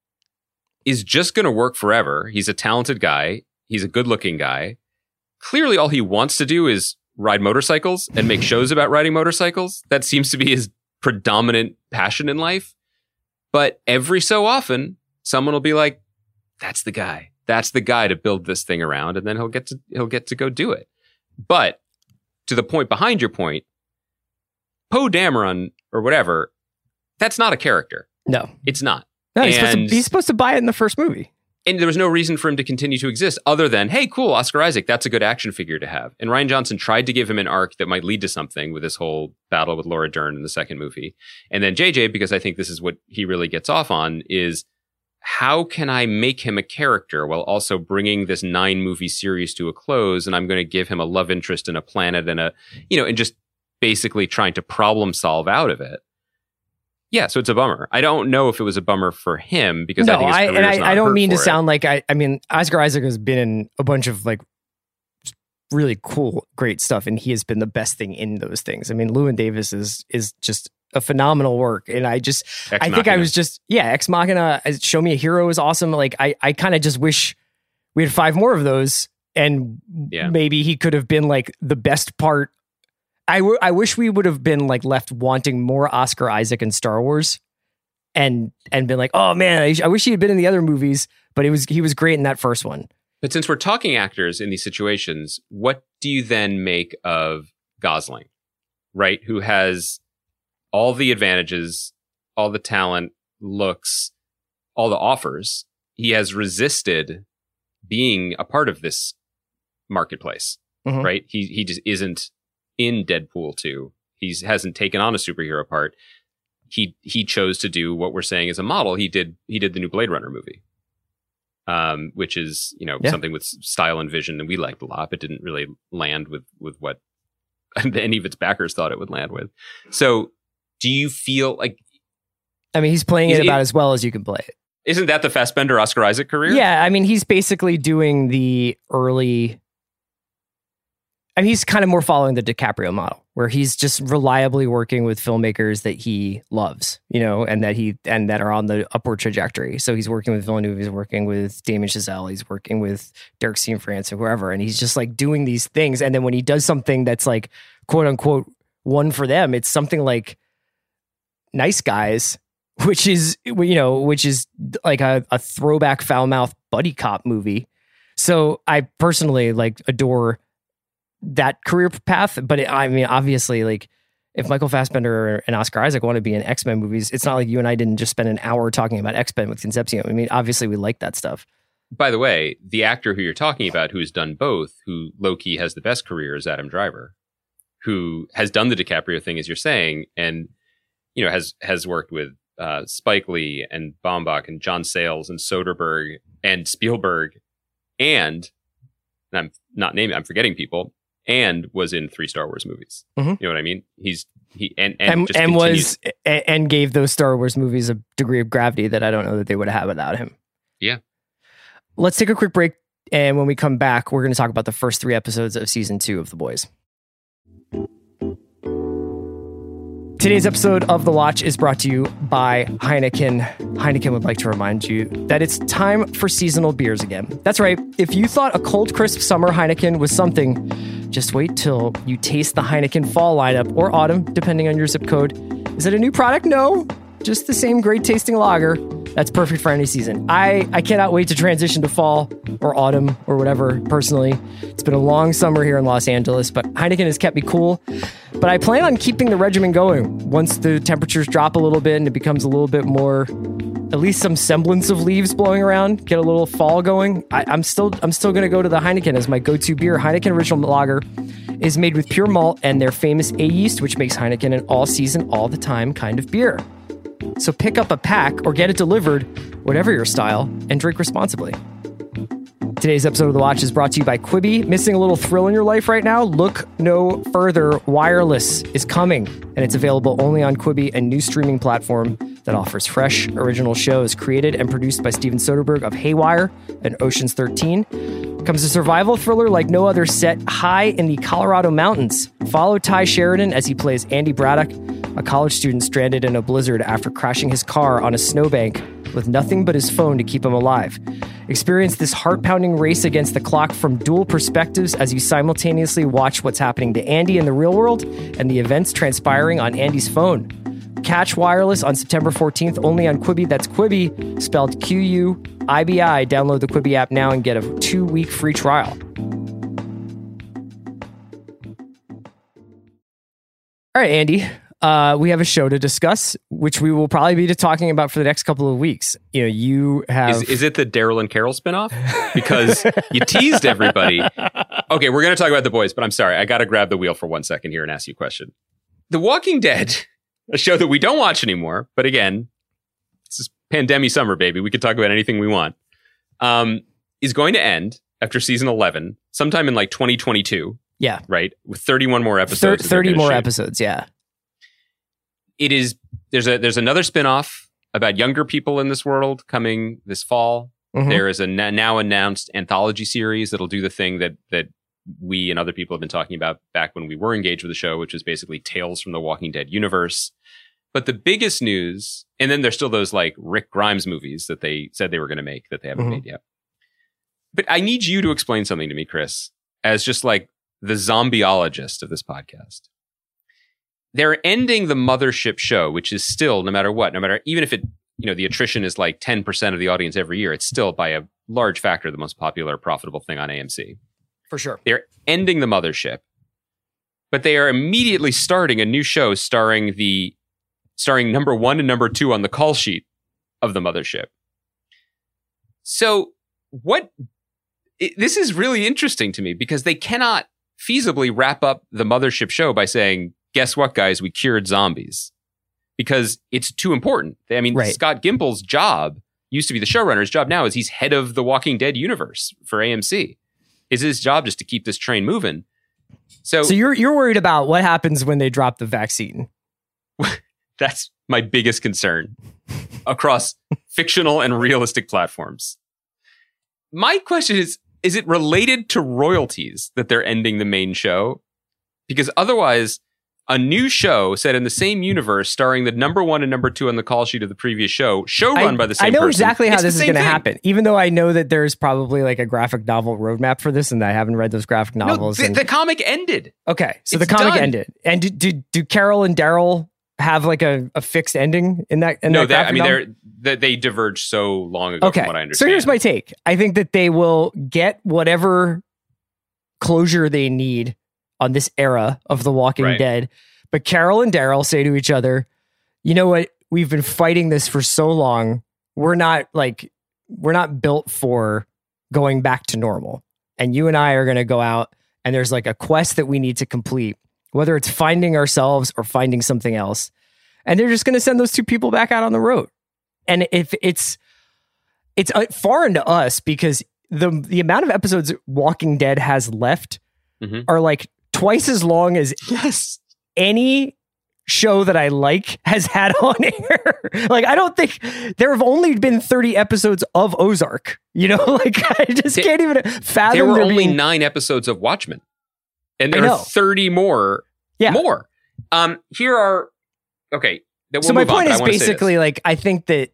is just going to work forever. He's a talented guy. He's a good-looking guy. Clearly all he wants to do is ride motorcycles and make shows about riding motorcycles. That seems to be his predominant passion in life. But every so often, someone will be like, that's the guy. That's the guy to build this thing around. And then he'll get to, he'll get to go do it. But to the point behind your point, Poe Dameron or whatever, that's not a character. No, it's not. No, he's, and, supposed to, he's supposed to buy it in the first movie. and there was no reason for him to continue to exist other than, hey, cool, Oscar Isaac, that's a good action figure to have. And Rian Johnson tried to give him an arc that might lead to something with this whole battle with Laura Dern in the second movie. And then J J, because I think this is what he really gets off on, is how can I make him a character while also bringing this nine movie series to a close? And I'm going to give him a love interest and a planet and a, you know, and just basically trying to problem solve out of it. Yeah, so it's a bummer. I don't know if it was a bummer for him because no, I think his I, career's and I, not I don't hurt mean to for it. sound like I. I mean, Oscar Isaac has been in a bunch of like really cool, great stuff, and he has been the best thing in those things. I mean, Llewyn Davis is is just a phenomenal work, and I just Ex I think Machina. I was just yeah, Ex Machina, Show Me a Hero is awesome. Like I I kind of just wish we had five more of those, and Yeah. maybe he could have been like the best part. I, w- I wish we would have been like left wanting more Oscar Isaac in Star Wars. And and been like, oh man, I, I wish he had been in the other movies, but it was he was great in that first one. But since we're talking actors in these situations, what do you then make of Gosling, right? Who has all the advantages, all the talent, looks, all the offers. He has resisted being a part of this marketplace, Mhm. right? He he just isn't in Deadpool two. He hasn't taken on a superhero part. He he chose to do what we're saying is a model. He did he did the new Blade Runner movie, um, which is you know Yeah. something with style and vision, and we liked a lot, but didn't really land with with what any of its backers thought it would land with. So, do you feel like I mean, he's playing He's- it about it- as well as you can play it. isn't that the Fassbender Oscar Isaac career? Yeah, I mean, he's basically doing the early. I mean, he's kind of more following the DiCaprio model, where he's just reliably working with filmmakers that he loves, you know, and that he and that are on the upward trajectory. So he's working with Villeneuve, he's working with Damien Chazelle, he's working with Derek Cianfrance or whoever, and he's just like doing these things. And then when he does something that's like quote unquote one for them, it's something like Nice Guys, which is you know, which is like a, a throwback foul mouth buddy cop movie. So I personally like adore that career path, but it, I mean, obviously, like if Michael Fassbender and Oscar Isaac want to be in X-Men movies, it's not like you and I didn't just spend an hour talking about X-Men with Concepcion. I mean, obviously, we like that stuff. By the way, the actor who you're talking about, who's done both, who low-key has the best career, is Adam Driver, who has done the DiCaprio thing, as you're saying, and you know has has worked with uh, Spike Lee and Baumbach and John Sayles and Soderbergh and Spielberg, and, and I'm not naming, I'm forgetting people, and was in three Star Wars movies. Mm-hmm. You know what I mean? He's he and and And, just and continues- was a- and gave those Star Wars movies a degree of gravity that I don't know that they would have had without him. Yeah. Let's take a quick break, and when we come back, we're going to talk about the first three episodes of season two of The Boys. Today's episode of The Watch is brought to you by Heineken. Heineken would like to remind you that it's time for seasonal beers again. That's right. If you thought a cold, crisp summer Heineken was something, just wait till you taste the Heineken fall lineup, or autumn, depending on your zip code. Is it a new product? No. Just the same great tasting lager that's perfect for any season. I, I cannot wait to transition to fall or autumn or whatever, personally. It's been a long summer here in Los Angeles, but Heineken has kept me cool. But I plan on keeping the regimen going once the temperatures drop a little bit and it becomes a little bit more, at least some semblance of leaves blowing around, get a little fall going. I, I'm still I'm still going to go to the Heineken as my go-to beer. Heineken Original Lager is made with pure malt and their famous A yeast, which makes Heineken an all-season, all-the-time kind of beer. So pick up a pack or get it delivered, whatever your style, and drink responsibly. Today's episode of The Watch is brought to you by Quibi. Missing a little thrill in your life right now? Look no further. Wireless is coming, and it's available only on Quibi, a new streaming platform that offers fresh, original shows created and produced by Steven Soderbergh of Haywire and Ocean's thirteen. Comes a survival thriller like no other, set high in the Colorado mountains. Follow Ty Sheridan as he plays Andy Braddock, a college student stranded in a blizzard after crashing his car on a snowbank with nothing but his phone to keep him alive. Experience this heart-pounding race against the clock from dual perspectives as you simultaneously watch what's happening to Andy in the real world and the events transpiring on Andy's phone. Catch Wireless on September fourteenth only on Quibi. That's Quibi, spelled Q U I B I. Download the Quibi app now and get a two-week free trial. All right, Andy. uh, we have a show to discuss, which we will probably be talking about for the next couple of weeks. You know, you have... Is, is it the Daryl and Carol spinoff? Because you teased everybody. Okay, we're going to talk about The Boys, but I'm sorry. I got to grab the wheel for one second here and ask you a question. The Walking Dead, a show that we don't watch anymore, but again, this is pandemic summer, baby. We could talk about anything we want. Um, is going to end after season eleven, sometime in like twenty twenty-two. Yeah. Right? With thirty-one more episodes. Thir- thirty more shoot. episodes, yeah. It is, there's a, there's another spinoff about younger people in this world coming this fall. Mm-hmm. There is a na- now announced anthology series that'll do the thing that, that we and other people have been talking about back when we were engaged with the show, which is basically Tales from the Walking Dead universe. But the biggest news, and then there's still those like Rick Grimes movies that they said they were going to make that they haven't mm-hmm. made yet. But I need you to explain something to me, Chris, as just like the zombieologist of this podcast. They're ending the Mothership show, which is still, no matter what, no matter, even if it, you know, the attrition is like ten percent of the audience every year, it's still by a large factor the most popular, profitable thing on A M C. For sure. They're ending the Mothership, but they are immediately starting a new show starring the, starring number one and number two on the call sheet of the Mothership. So what, it, this is really interesting to me because they cannot feasibly wrap up the Mothership show by saying, guess what, guys, we cured zombies. Because it's too important. I mean, right. Scott Gimple's job used to be the showrunner's job. Now is he's head of the Walking Dead universe for A M C. Is his job just to keep this train moving. So, so you're you're worried about what happens when they drop the vaccine. That's my biggest concern across fictional and realistic platforms. My question is, is it related to royalties that they're ending the main show? Because otherwise, a new show set in the same universe starring the number one and number two on the call sheet of the previous show, show run I, by the same person. I know person, exactly how it's this is going to thing. happen, even though I know that there's probably like a graphic novel roadmap for this and I haven't read those graphic novels. No, the, and, the comic ended. Okay, so it's the comic done. ended. And do, do, do Carol and Daryl have like a, a fixed ending in that? In no, that I mean, novel? they're, they, they diverged so long ago okay. from what I understand. So here's my take. I think that they will get whatever closure they need on this era of The Walking right. Dead. But Carol and Daryl say to each other, you know what? We've been fighting this for so long. We're not like, we're not built for going back to normal. And you and I are going to go out and there's like a quest that we need to complete, whether it's finding ourselves or finding something else. And they're just going to send those two people back out on the road. And if it's, it's foreign to us because the, the amount of episodes Walking Dead has left mm-hmm. are like twice as long as yes. any show that I like has had on air. Like, I don't think there have only been thirty episodes of Ozark, you know, like I just there, can't even fathom. There were there only being... nine episodes of Watchmen and there are thirty more, yeah. more. Um, here are, okay. We'll so my point on, is basically like, I think that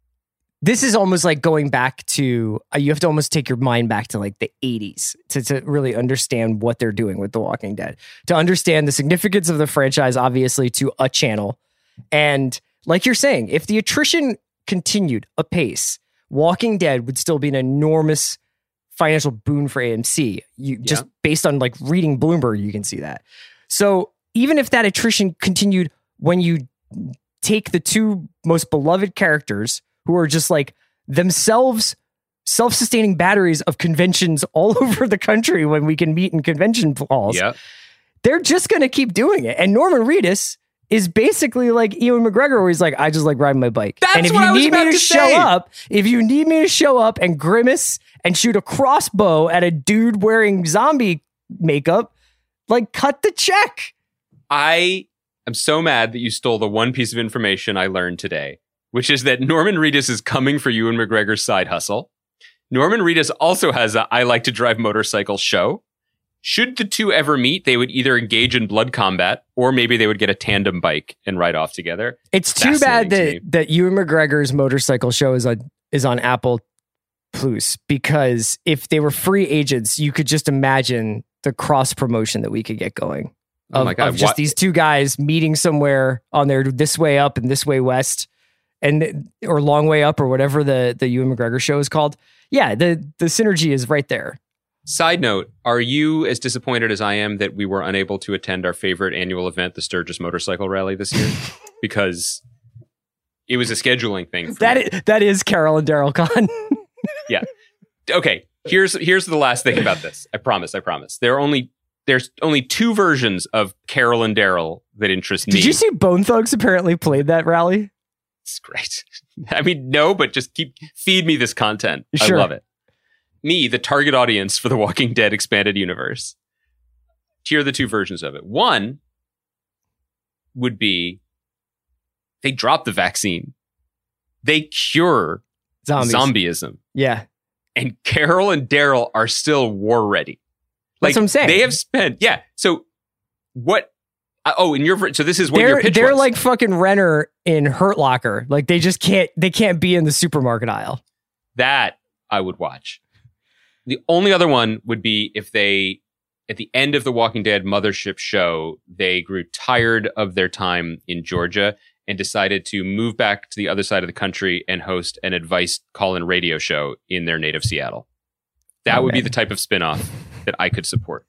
this is almost like going back to, uh, you have to almost take your mind back to like the eighties to, to really understand what they're doing with The Walking Dead, to understand the significance of the franchise, obviously, to a channel. And like you're saying, if the attrition continued apace, Walking Dead would still be an enormous financial boon for A M C. You just yeah. based on like reading Bloomberg, you can see that. So even if that attrition continued, when you take the two most beloved characters who are just like themselves self-sustaining batteries of conventions all over the country when we can meet in convention halls. Yeah. They're just going to keep doing it. And Norman Reedus is basically like Ewan McGregor, where he's like, I just like riding my bike. That's and if what you I was need about me to, to show say. up, if you need me to show up and grimace and shoot a crossbow at a dude wearing zombie makeup, like cut the check. I am so mad that you stole the one piece of information I learned today, which is that Norman Reedus is coming for Ewan McGregor's side hustle. Norman Reedus also has a I Like to Drive Motorcycles show. Should the two ever meet, they would either engage in blood combat or maybe they would get a tandem bike and ride off together. It's too bad that, that Ewan McGregor's motorcycle show is on, is on Apple Plus, because if they were free agents, you could just imagine the cross promotion that we could get going. Of, oh my God. of just what? these two guys meeting somewhere on their This Way Up and This Way West, and or Long Way Up or whatever the, the Ewan McGregor show is called. Yeah, the, the synergy is right there. Side note, are you as disappointed as I am that we were unable to attend our favorite annual event, the Sturgis Motorcycle Rally this year? Because it was a scheduling thing. For That me. is, that is Carol and Daryl Khan. Yeah. Okay. Here's here's the last thing about this. I promise. I promise. There are only there's only two versions of Carol and Daryl that interest me. Did you see Bone Thugs apparently played that rally? It's great. I mean, no, but just keep feed me this content. Sure. I love it. Me, the target audience for the Walking Dead expanded universe. Here are the two versions of it. One would be they drop the vaccine. They cure Zombies. zombieism. Yeah. And Carol and Daryl are still war ready. Like, That's what I'm saying. They have spent, yeah. So what? Uh, oh, in your so this is what they're your pitch they're was. like fucking Renner in Hurt Locker. Like they just can't they can't be in the supermarket aisle. That I would watch. The only other one would be if they, at the end of the Walking Dead Mothership show, they grew tired of their time in Georgia and decided to move back to the other side of the country and host an advice call-in radio show in their native Seattle. That Oh, would be man. the type of spinoff that I could support.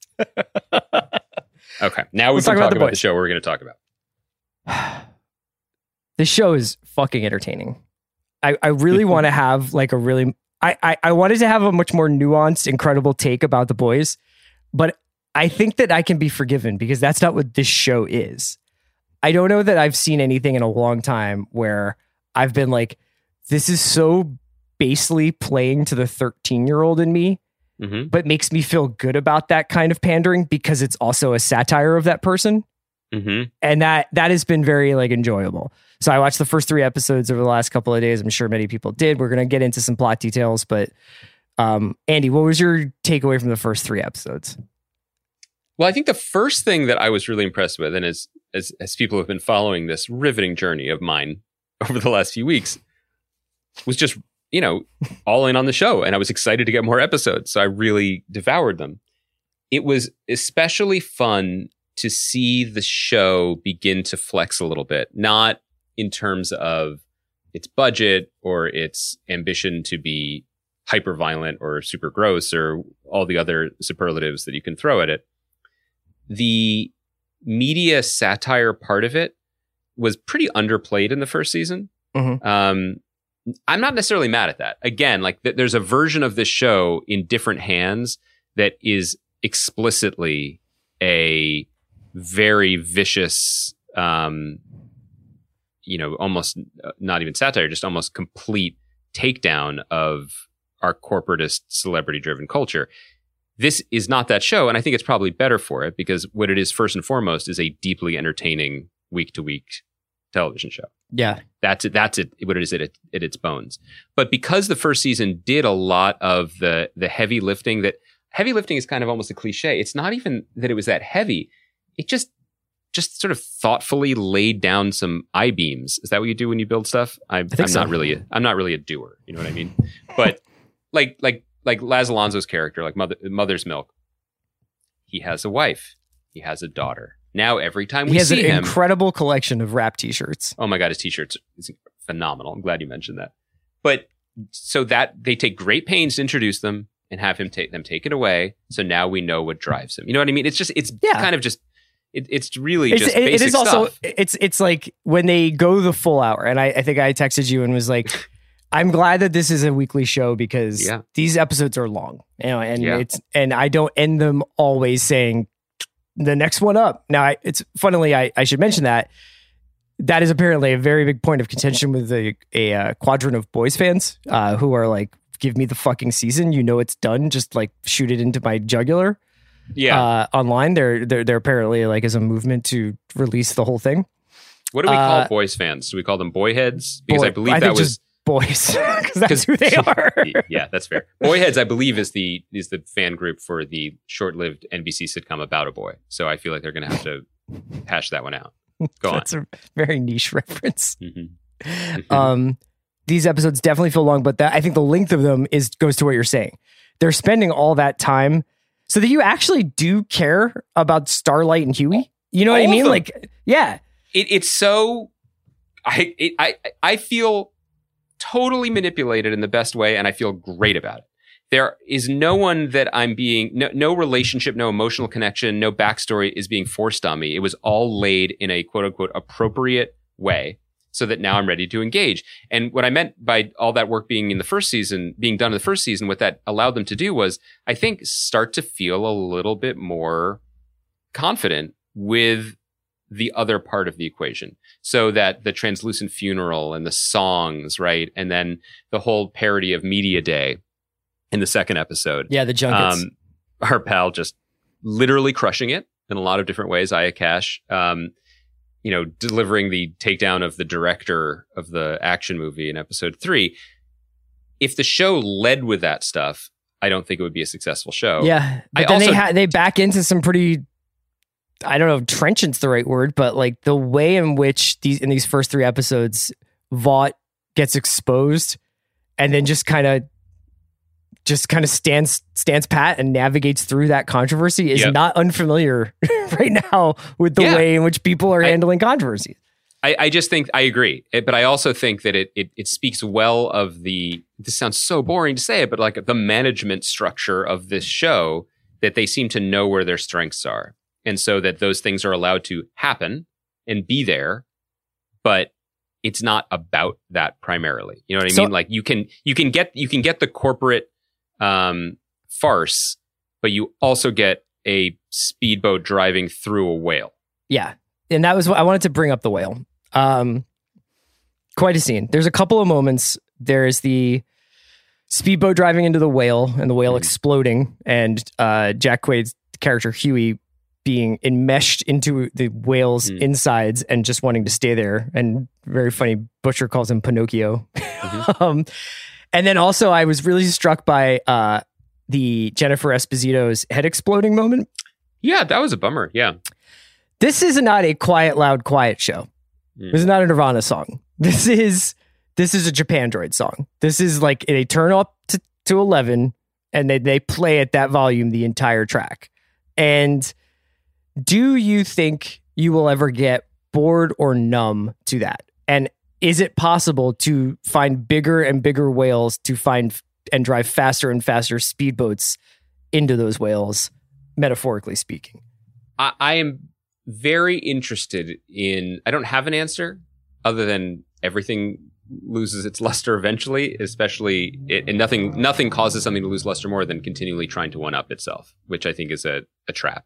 Okay, now we Let's can talk about talk The about the Boys. show we're going to talk about. This show is fucking entertaining. I, I really want to have like a really I, I I wanted to have a much more nuanced, incredible take about The Boys, but I think that I can be forgiven because that's not what this show is. I don't know that I've seen anything in a long time where I've been like, this is so basely playing to the thirteen-year-old in me, Mm-hmm. but makes me feel good about that kind of pandering because it's also a satire of that person. Mm-hmm. And that that has been very like enjoyable. So I watched the first three episodes over the last couple of days. I'm sure many people did. We're going to get into some plot details, but um, Andy, what was your takeaway from the first three episodes? Well, I think the first thing that I was really impressed with, and as as as people have been following this riveting journey of mine over the last few weeks, was just, you know, all in on the show. And I was excited to get more episodes. So I really devoured them. It was especially fun to see the show begin to flex a little bit, not in terms of its budget or its ambition to be hyper violent or super gross or all the other superlatives that you can throw at it. The media satire part of it was pretty underplayed in the first season. Mhm. Um, I'm not necessarily mad at that. Again, like th- there's a version of this show in different hands that is explicitly a very vicious, um, you know, almost uh, not even satire, just almost complete takedown of our corporatist celebrity driven culture. This is not that show. And I think it's probably better for it because what it is first and foremost is a deeply entertaining week to week television show. Yeah. That's it. That's it. What it is at, it, at its bones. But because the first season did a lot of the the heavy lifting, that heavy lifting is kind of almost a cliche. It's not even that it was that heavy. It just just sort of thoughtfully laid down some I-beams. Is that what you do when you build stuff? I, think I'm so. not really. A, I'm not really a doer. You know what I mean? But like like like Laz Alonso's character, like Mother, Mother's Milk. He has a wife. He has a daughter. Now every time we He has see an him, incredible collection of rap t-shirts. oh my God, his t-shirts is phenomenal. I'm glad you mentioned that. But so that they take great pains to introduce them and have him take them take it away. So now we know what drives him. You know what I mean? It's just, it's Yeah. kind of just, it, it's really It's, just it, basic it is also, stuff. it's it's like when they go the full hour. And I, I think I texted you and was like, I'm glad that this is a weekly show because Yeah. these episodes are long, you know, and Yeah. it's, and I don't end them always saying the next one up. Now, I, it's funnily, I, I should mention that that is apparently a very big point of contention with a, a uh, quadrant of Boys fans uh, who are like, give me the fucking season. You know, it's done. Just like shoot it into my jugular. Yeah. Uh, online, they're, they're, they're apparently like as a movement to release the whole thing. what do we uh, call boys fans? Do we call them boy heads? Because Boy- I believe I that think was, just boys, because that's who they are. yeah, that's fair. Boy heads, I believe, is the, is the fan group for the short-lived N B C sitcom About a Boy. So I feel like they're going to have to hash that one out. Go on. That's a very niche reference. Mhm. Um, these episodes definitely feel long, but that I think the length of them is goes to what you're saying. They're spending all that time so that you actually do care about Starlight and Huey. You know what All I of mean? them. Like, yeah, It, it's so I it, I I feel totally manipulated in the best way, and I feel great about it. there is no one that I'm being, no, no relationship, no emotional connection, no backstory is being forced on me. It was all laid in a quote unquote appropriate way so that now I'm ready to engage. And what I meant by all that work being in the first season, being done in the first season, what that allowed them to do was, I think, start to feel a little bit more confident with the other part of the equation, so that the translucent funeral and the songs, right? And then the whole parody of Media Day in the second episode. Yeah, the junkets. Um, our pal just literally crushing it in a lot of different ways. Aya Cash, um, you know, delivering the takedown of the director of the action movie in episode three. If the show led with that stuff, I don't think it would be a successful show. Yeah, but I then also, they ha- they back into some pretty, I don't know if trenchant's the right word, but like the way in which these in these first three episodes, Vought gets exposed and then just kind of just kind of stands stands pat and navigates through that controversy is Yep. not unfamiliar right now with the Yeah. way in which people are I- handling controversies. I, I just think I agree, It- but I also think that it, it it speaks well of the. This sounds so boring to say it, but like the management structure of this show, that they seem to know where their strengths are, and so that those things are allowed to happen and be there, but it's not about that primarily. You know what I So- mean? Like you can you can get you can get the corporate um, farce, but you also get a speedboat driving through a whale. Yeah. And that was what I wanted to bring up, the whale. Um, quite a scene. There's a couple of moments. There's the speedboat driving into the whale and the whale Mm. exploding, and uh, Jack Quaid's character Huey being enmeshed into the whale's Mm. insides and just wanting to stay there. And very funny, Butcher calls him Pinocchio. Mhm. um, and then also I was really struck by uh, the Jennifer Esposito's head exploding moment. Yeah, that was a bummer. Yeah. This is not a quiet, loud, quiet show. Mm. This is not a Nirvana song. This is this is a Japandroid song. This is like they turn up to, to eleven and they, they play at that volume the entire track. And do you think you will ever get bored or numb to that? And is it possible to find bigger and bigger whales to find and drive faster and faster speedboats into those whales, metaphorically speaking? I, I am very interested in, I don't have an answer other than everything loses its luster eventually, especially it, and nothing, nothing causes something to lose luster more than continually trying to one up itself, which I think is a, a trap.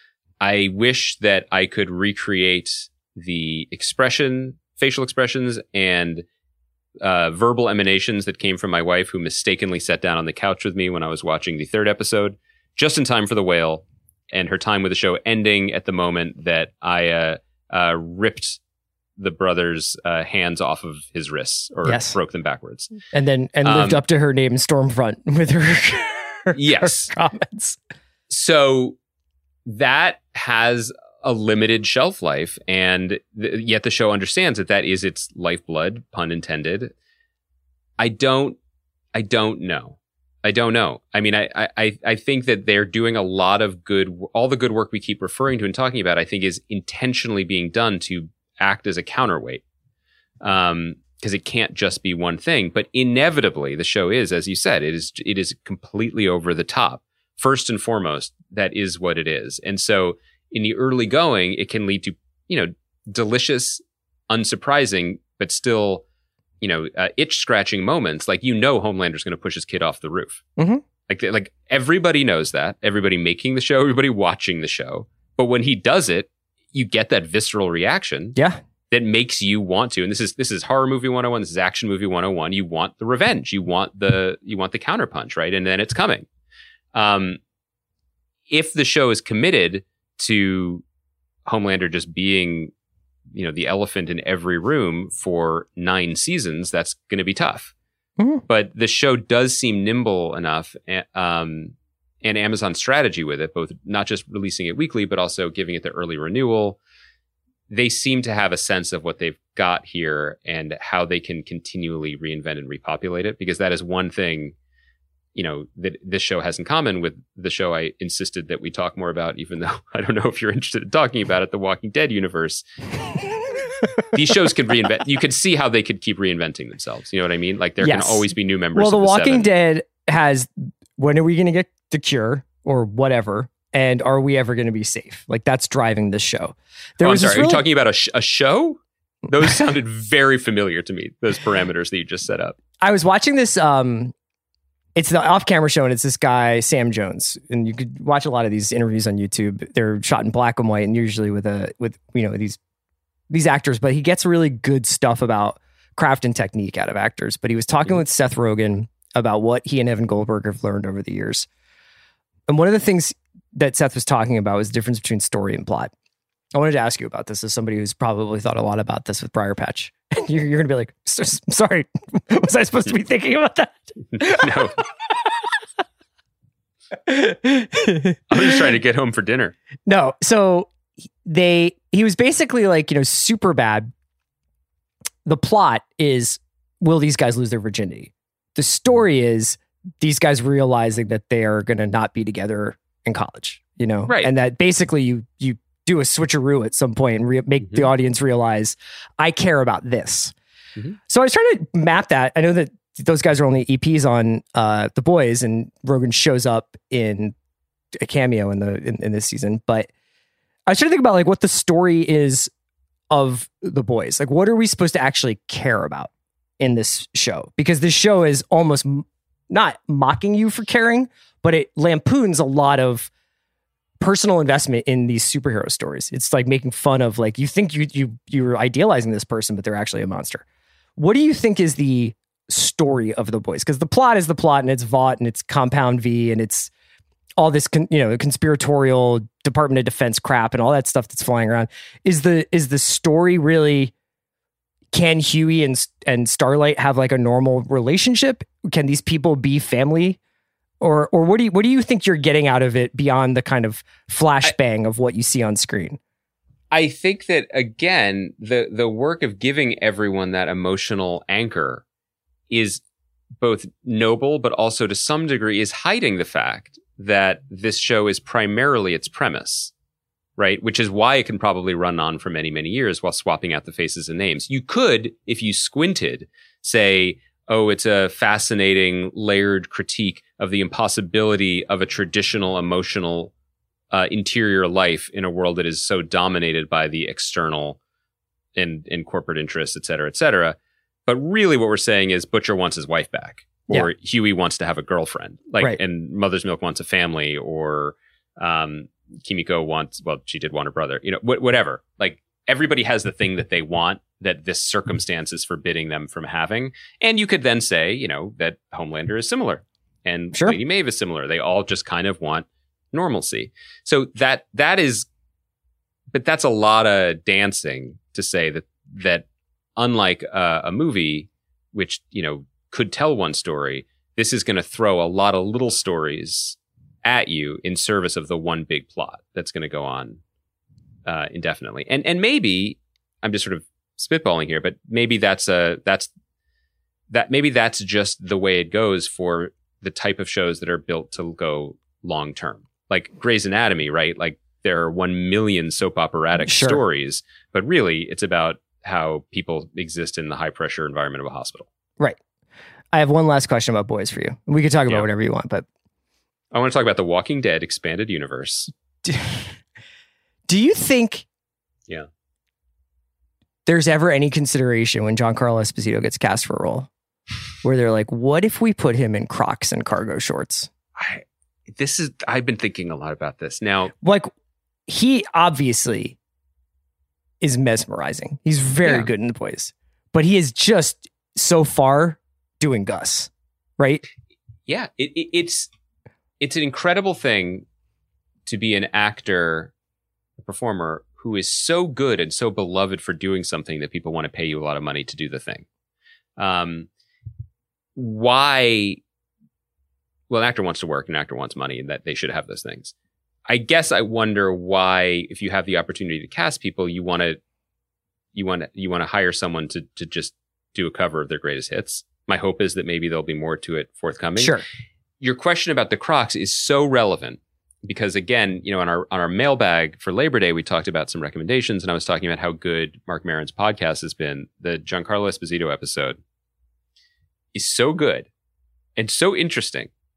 I wish that I could recreate the expression, facial expressions and uh, verbal emanations that came from my wife, who mistakenly sat down on the couch with me when I was watching the third episode, just in time for the whale, and her time with the show ending at the moment that I uh, uh, ripped the brother's uh, hands off of his wrists, or Yes. broke them backwards. And then and lived Um, up to her name, Stormfront, with her, her Yes. comments. So that has a limited shelf life, and th- yet the show understands that that is its lifeblood, pun intended. I don't, I don't know. I don't know. I mean, I, I, I think that they're doing a lot of good, all the good work we keep referring to and talking about, I think is intentionally being done to act as a counterweight. Um, because it can't just be one thing, but inevitably the show is, as you said, it is, it is completely over the top. First and foremost, that is what it is. And so in the early going, it can lead to, you know, delicious, unsurprising, but still, you know, uh, itch scratching moments. Like, you know, Homelander's going to push his kid off the roof. Mhm. Like, like everybody knows that. Everybody making the show, everybody watching the show. But when he does it, you get that visceral reaction Yeah. that makes you want to. And this is this is horror movie one oh one. This is action movie one oh one. You want the revenge. You want the you want the counterpunch, right? And then it's coming. Um, if the show is committed to Homelander just being, you know, the elephant in every room for nine seasons, that's going to be tough. Mhm. But the show does seem nimble enough, um, and Amazon's strategy with it, both not just releasing it weekly, but also giving it the early renewal. They seem to have a sense of what they've got here and how they can continually reinvent and repopulate it, because that is one thing, you know, that this show has in common with the show I insisted that we talk more about, even though I don't know if you're interested in talking about it, the Walking Dead universe. These shows could reinvent. You could see how they could keep reinventing themselves. You know what I mean? Like, there Yes. can always be new members Well, The of the Walking Seven. Dead has when are we going to get the cure or whatever? And are we ever going to be safe? Like that's driving this show. There oh, I'm was sorry. this Are really- you talking about a, sh- a show? Those sounded very familiar to me. Those parameters that you just set up. I was watching this. Um, it's the off-camera show, and it's this guy Sam Jones, and you could watch a lot of these interviews on YouTube. They're shot in black and white, and usually with a with you know these these actors. But he gets really good stuff about craft and technique out of actors. But he was talking mm-hmm. with Seth Rogen about what he and Evan Goldberg have learned over the years. And one of the things that Seth was talking about was the difference between story and plot. I wanted to ask you about this as somebody who's probably thought a lot about this with Briar Patch. You're, you're going to be like, sorry, was I supposed to be thinking about that? No. I'm just trying to get home for dinner. No. So they, he was basically like, you know, super bad. The plot is, will these guys lose their virginity? The story is these guys realizing that they are going to not be together in college, you know? Right. And that basically you, you, do a switcheroo at some point and re- make mm-hmm. the audience realize I care about this. Mm-hmm. So I was trying to map that. I know that those guys are only E Ps on uh, The Boys, and Rogen shows up in a cameo in the in, in this season. But I was trying to think about like what the story is of The Boys. Like, what are we supposed to actually care about in this show? Because this show is almost m- not mocking you for caring, but it lampoons a lot of personal investment in these superhero stories. It's like making fun of like, you think you you you're idealizing this person, but they're actually a monster. What do you think is the story of The Boys? Because the plot is the plot, and it's Vought, and it's Compound V, and it's all this con, you know conspiratorial Department of Defense crap and all that stuff that's flying around. Is the is the story really? Can Huey and and Starlight have like a normal relationship? Can these people be family? Or or what do you what do you think you're getting out of it beyond the kind of flashbang of what you see on screen? I think that again, the the work of giving everyone that emotional anchor is both noble, but also to some degree is hiding the fact that this show is primarily its premise, right? Which is why it can probably run on for many, many years while swapping out the faces and names. You could, if you squinted, say, oh, it's a fascinating layered critique of the impossibility of a traditional emotional uh, interior life in a world that is so dominated by the external and, and corporate interests, et cetera, et cetera. But really what we're saying is Butcher wants his wife back, or yeah. Huey wants to have a girlfriend, like, right. and Mother's Milk wants a family, or um, Kimiko wants, well, she did want her brother, you know, wh- whatever. Like, everybody has the thing that they want that this circumstance is forbidding them from having. And you could then say, you know, that Homelander is similar and sure. Lady Maeve is similar. They all just kind of want normalcy. So that that is, but that's a lot of dancing to say that that unlike uh, a movie, which, you know, could tell one story, this is going to throw a lot of little stories at you in service of the one big plot that's going to go on uh, indefinitely. And and maybe I'm just sort of spitballing here, but maybe that's a that's that maybe that's just the way it goes for the type of shows that are built to go long term, like Grey's Anatomy, right? Like there are one million soap operatic sure. stories, but really it's about how people exist in the high pressure environment of a hospital. Right. I have one last question about Boys for you. We could talk about yeah. whatever you want, but I want to talk about the Walking Dead expanded universe. Do, do you think yeah. there's ever any consideration when Giancarlo Esposito gets cast for a role where they're like, what if we put him in Crocs and cargo shorts? I, this is, I've been thinking a lot about this now. Like, he obviously is mesmerizing. He's very yeah. good in The Boys, but he is just so far doing Gus, right? Yeah. It, it, it's, it's an incredible thing to be an actor, a performer who is so good and so beloved for doing something that people want to pay you a lot of money to do the thing. Um, why? Well, an actor wants to work, an actor wants money, and that they should have those things. I guess I wonder why, if you have the opportunity to cast people, you want to, you want to, you want to hire someone to to just do a cover of their greatest hits. My hope is that maybe there'll be more to it forthcoming. Sure. Your question about the Crocs is so relevant because, again, you know, on our on our mailbag for Labor Day, we talked about some recommendations, and I was talking about how good Mark Maron's podcast has been. The Giancarlo Esposito episode is so good and so interesting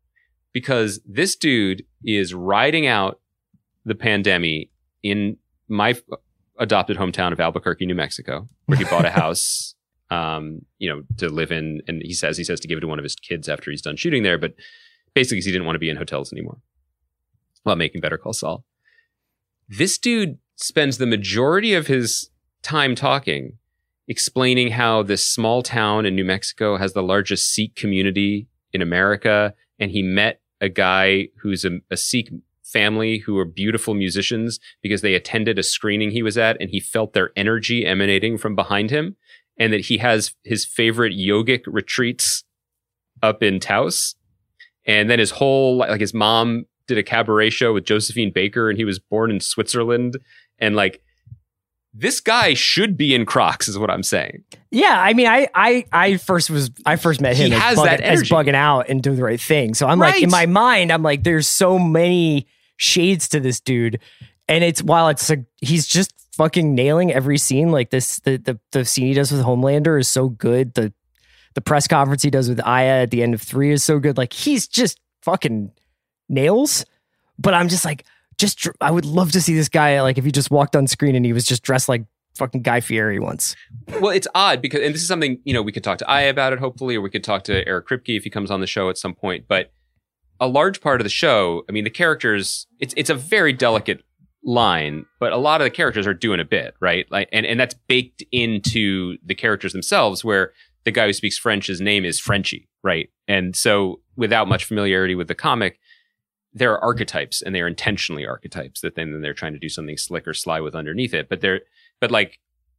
because this dude is riding out the pandemic in my adopted hometown of Albuquerque, New Mexico, where he bought a house, um, you know, to live in. And he says he says to give it to one of his kids after he's done shooting there, but basically he didn't want to be in hotels anymore while making Better Call Saul. This dude spends the majority of his time talking, explaining how this small town in New Mexico has the largest Sikh community in America, and he met a guy who's a, a Sikh family who are beautiful musicians because they attended a screening he was at, and he felt their energy emanating from behind him, and that he has his favorite yogic retreats up in Taos. And then his whole, like his mom did a cabaret show with Josephine Baker, and he was born in Switzerland. And like, this guy should be in Crocs, is what I'm saying. Yeah, I mean, I I I first was I first met him He as, has bugging, that as energy. bugging out and doing the right thing. So I'm Right. like, in my mind, I'm like, there's so many shades to this dude, and it's while it's like he's just fucking nailing every scene. Like this, the the the scene he does with Homelander is so good. The the press conference he does with Aya at the end of three is so good. Like he's just fucking nails. But I'm just like, just I would love to see this guy, like if he just walked on screen and he was just dressed like fucking Guy Fieri once. Well, it's odd because, and this is something, you know, we could talk to Aya about it, hopefully, or we could talk to Eric Kripke if he comes on the show at some point. But a large part of the show, I mean, the characters, it's it's a very delicate line, but a lot of the characters are doing a bit, right? Like, and, and that's baked into the characters themselves, where the guy who speaks French, his name is Frenchie, right? And so without much familiarity with the comic, there are archetypes, and they're intentionally archetypes that then they're trying to do something slick or sly with underneath it. But they're, but like,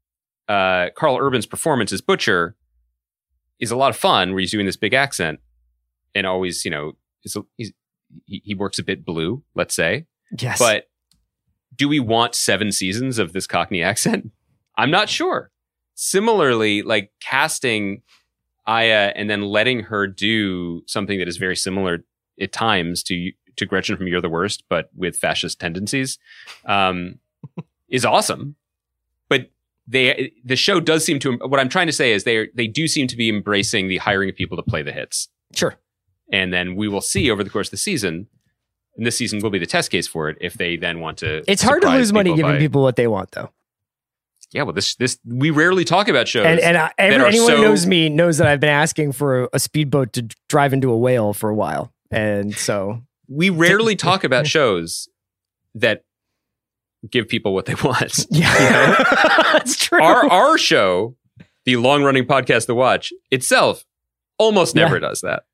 uh, Carl Urban's performance as Butcher is a lot of fun, where he's doing this big accent and always, you know, he's, he's, he, he works a bit blue, let's say. Yes. But do we want seven seasons of this Cockney accent? I'm not sure. Similarly, like casting Aya and then letting her do something that is very similar at times to to Gretchen from You're the Worst, but with fascist tendencies, um, is awesome. But they, the show does seem to, what I'm trying to say is they they do seem to be embracing the hiring of people to play the hits. Sure. And then we will see over the course of the season, and this season will be the test case for it, if they then want to. It's hard to surprise lose money people giving by- people what they want, though. Yeah, well, this this we rarely talk about shows. And, and uh, every, that are anyone so- who knows me knows that I've been asking for a, a speedboat to drive into a whale for a while. And so we rarely talk about shows that give people what they want. yeah, You know? that's true. our our show, the long running podcast, The Watch itself, almost never Yeah. does that.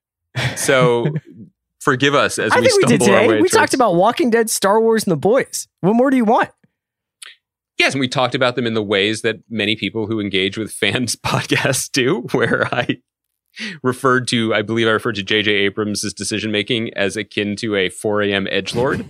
So forgive us as I we think we stumble did our way. today. We towards- talked about Walking Dead, Star Wars, and The Boys. What more do you want? Yes, and we talked about them in the ways that many people who engage with fans podcasts do, where I referred to, I believe I referred to J J Abrams' decision making as akin to a four a.m. edgelord,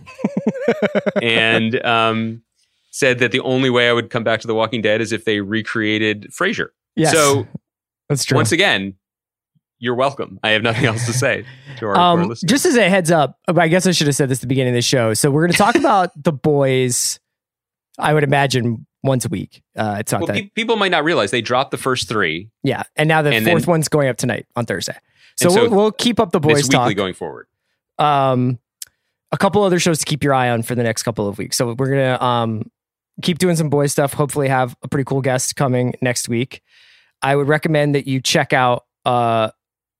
and um, said that the only way I would come back to The Walking Dead is if they recreated Frasier. Yes, So that's true. once again, you're welcome. I have nothing else to say to our, to our Um, listeners. just as a heads up, I guess I should have said this at the beginning of the show. So we're going to talk about The Boys, I would imagine, once a week. Uh, it's not well, that. pe- people might not realize they dropped the first three, Yeah. And now the and fourth then- one's going up tonight on Thursday. So, And so we'll, we'll keep up The Boys this weekly talk. going forward. Um, a couple other shows to keep your eye on for the next couple of weeks. So we're going to um, keep doing some boys stuff. Hopefully have a pretty cool guest coming next week. I would recommend that you check out uh,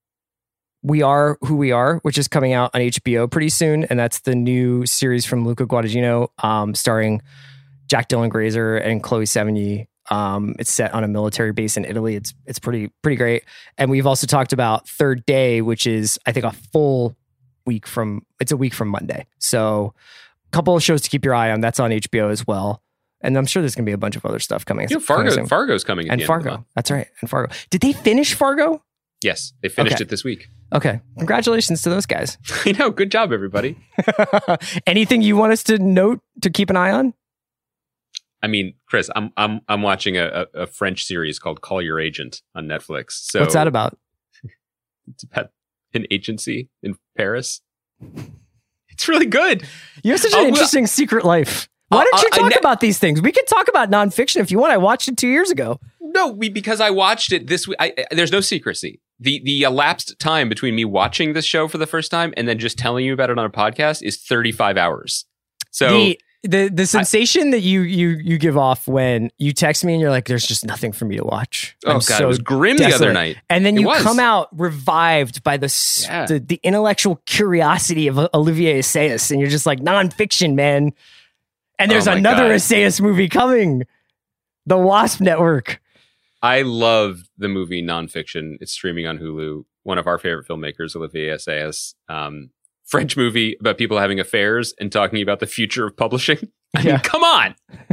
We Are Who We Are, which is coming out on H B O pretty soon. And that's the new series from Luca Guadagnino, um, starring Jack Dylan Grazer and Chloe Sevigny. Um, it's set on a military base in Italy. It's it's pretty pretty great. And we've also talked about Third Day, which is I think a full week from it's a week from Monday. So a couple of shows to keep your eye on. That's on H B O as well. And I'm sure there's going to be a bunch of other stuff coming. You know, coming Fargo, soon. Fargo's coming at and the end of the Fargo. month. That's right. And Fargo. Did they finish Fargo? Yes, they finished Okay. it this week. Okay. Congratulations to those guys. I know. Good job, everybody. Anything you want us to note to keep an eye on? I mean, Chris, I'm I'm I'm watching a, a, a French series called Call Your Agent on Netflix. So What's that about? It's about an agency in Paris. It's really good. You have such Oh, an well- interesting secret life. Why Uh, don't you uh, I talk ne- about these things? We could talk about nonfiction if you want. I watched it two years ago. No, we because I watched it this week. I, I- there's no secrecy. the the elapsed time between me watching this show for the first time and then just telling you about it on a podcast is thirty-five hours. So the the, the sensation I, that you you you give off when you text me and you're like, "There's just nothing for me to watch." Oh I'm god, so it was grim desolate. the other night, and then it you was. come out revived by the, yeah. the the intellectual curiosity of Olivier Assayas, and you're just like, nonfiction, man. And there's oh another god. Assayas movie coming, The Wasp Network. I love the movie Nonfiction. It's streaming on Hulu. One of our favorite filmmakers, Olivier Assayas. Um, French movie about people having affairs and talking about the future of publishing. I Yeah. mean, come on.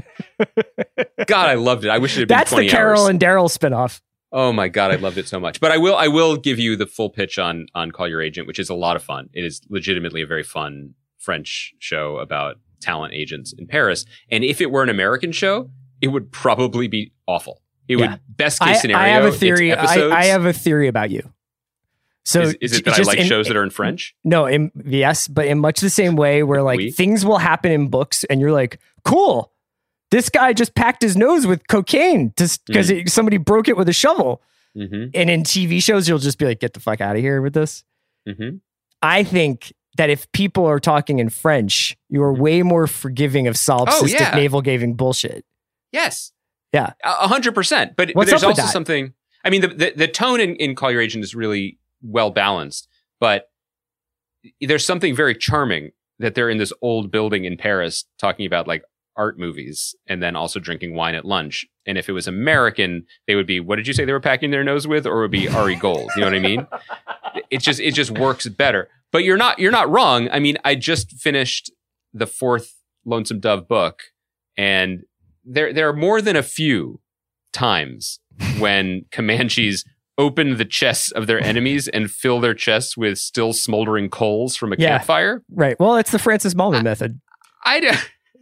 God, I loved it. I wish it had been That's the twenty Carol hours. and Daryl spinoff. Oh my God, I loved it so much. But I will I will give you the full pitch on on Call Your Agent, which is a lot of fun. It is legitimately a very fun French show about talent agents in Paris. And if it were an American show, it would probably be awful. It Yeah. would best case I, scenario. I have a it's theory. I, episodes. I have a theory about you. So is, is it that I just like in- shows that are in French? No, in, yes, but in much the same way where like Oui. things will happen in books and you're like, cool, this guy just packed his nose with cocaine just because Mm. somebody broke it with a shovel. Mm-hmm. And in T V shows, you'll just be like, get the fuck out of here with this. Mm-hmm. I think that if people are talking in French, you are way more forgiving of solipsistic Oh, yeah. navel-gazing bullshit. Yes. Yeah. A a hundred percent. But, but What's there's up with also that? something, I mean, the, the, the tone in, in Call Your Agent is really well balanced, but there's something very charming that they're in this old building in Paris talking about like art movies and then also drinking wine at lunch. And if it was American, they would be, what did you say they were packing their nose with? Or it would be Ari Gold. You know what I mean? It just, it just works better. But you're not, you're not wrong. I mean, I just finished the fourth Lonesome Dove book, and there, there are more than a few times when Comanches open the chests of their enemies and fill their chests with still smoldering coals from a Yeah. campfire. Right. Well, it's the Francis Malman method. I do.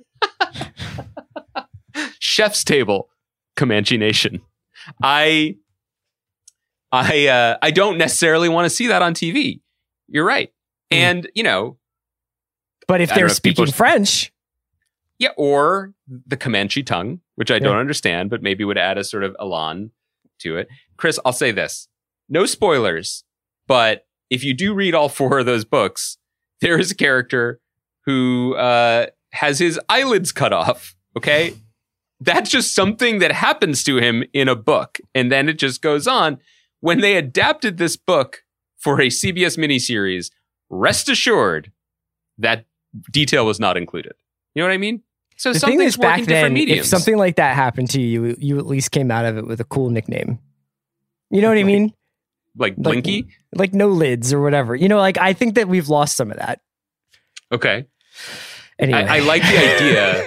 Chef's table, Comanche Nation. I, I, uh, I don't necessarily want to see that on T V. You're right. Mm. And, you know, But if I don't they're know if people speaking are- French, yeah, or the Comanche tongue, which I don't Yeah. understand, but maybe would add a sort of elan to it. Chris, I'll say this. No spoilers, but if you do read all four of those books, there is a character who uh, has his eyelids cut off, okay? That's just something that happens to him in a book, and then it just goes on. When they adapted this book for a C B S miniseries, rest assured that detail was not included. You know what I mean? So the thing something's is, working back different then, mediums. if something like that happened to you, you, you at least came out of it with a cool nickname. You know what I mean? like Like- Blinky? Like no lids or whatever. You know, like I think that we've lost some of that. Okay. Anyway. I, I like the idea.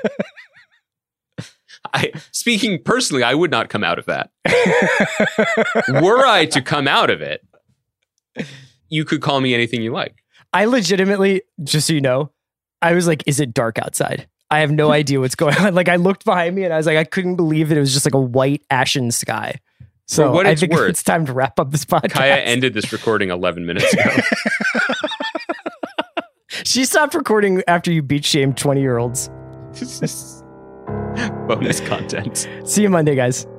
I, speaking personally, I would not come out of that. Were I to come out of it, you could call me anything you like. I legitimately, just so you know, I was like, is it dark outside? I have no idea what's going on. Like I looked behind me and I was like, I couldn't believe that it was just like a white ashen sky. So For what I it's think worth, it's time to wrap up this podcast. Kaya ended this recording eleven minutes ago. She stopped recording after you beat shamed twenty year olds. Bonus content. See you Monday, guys.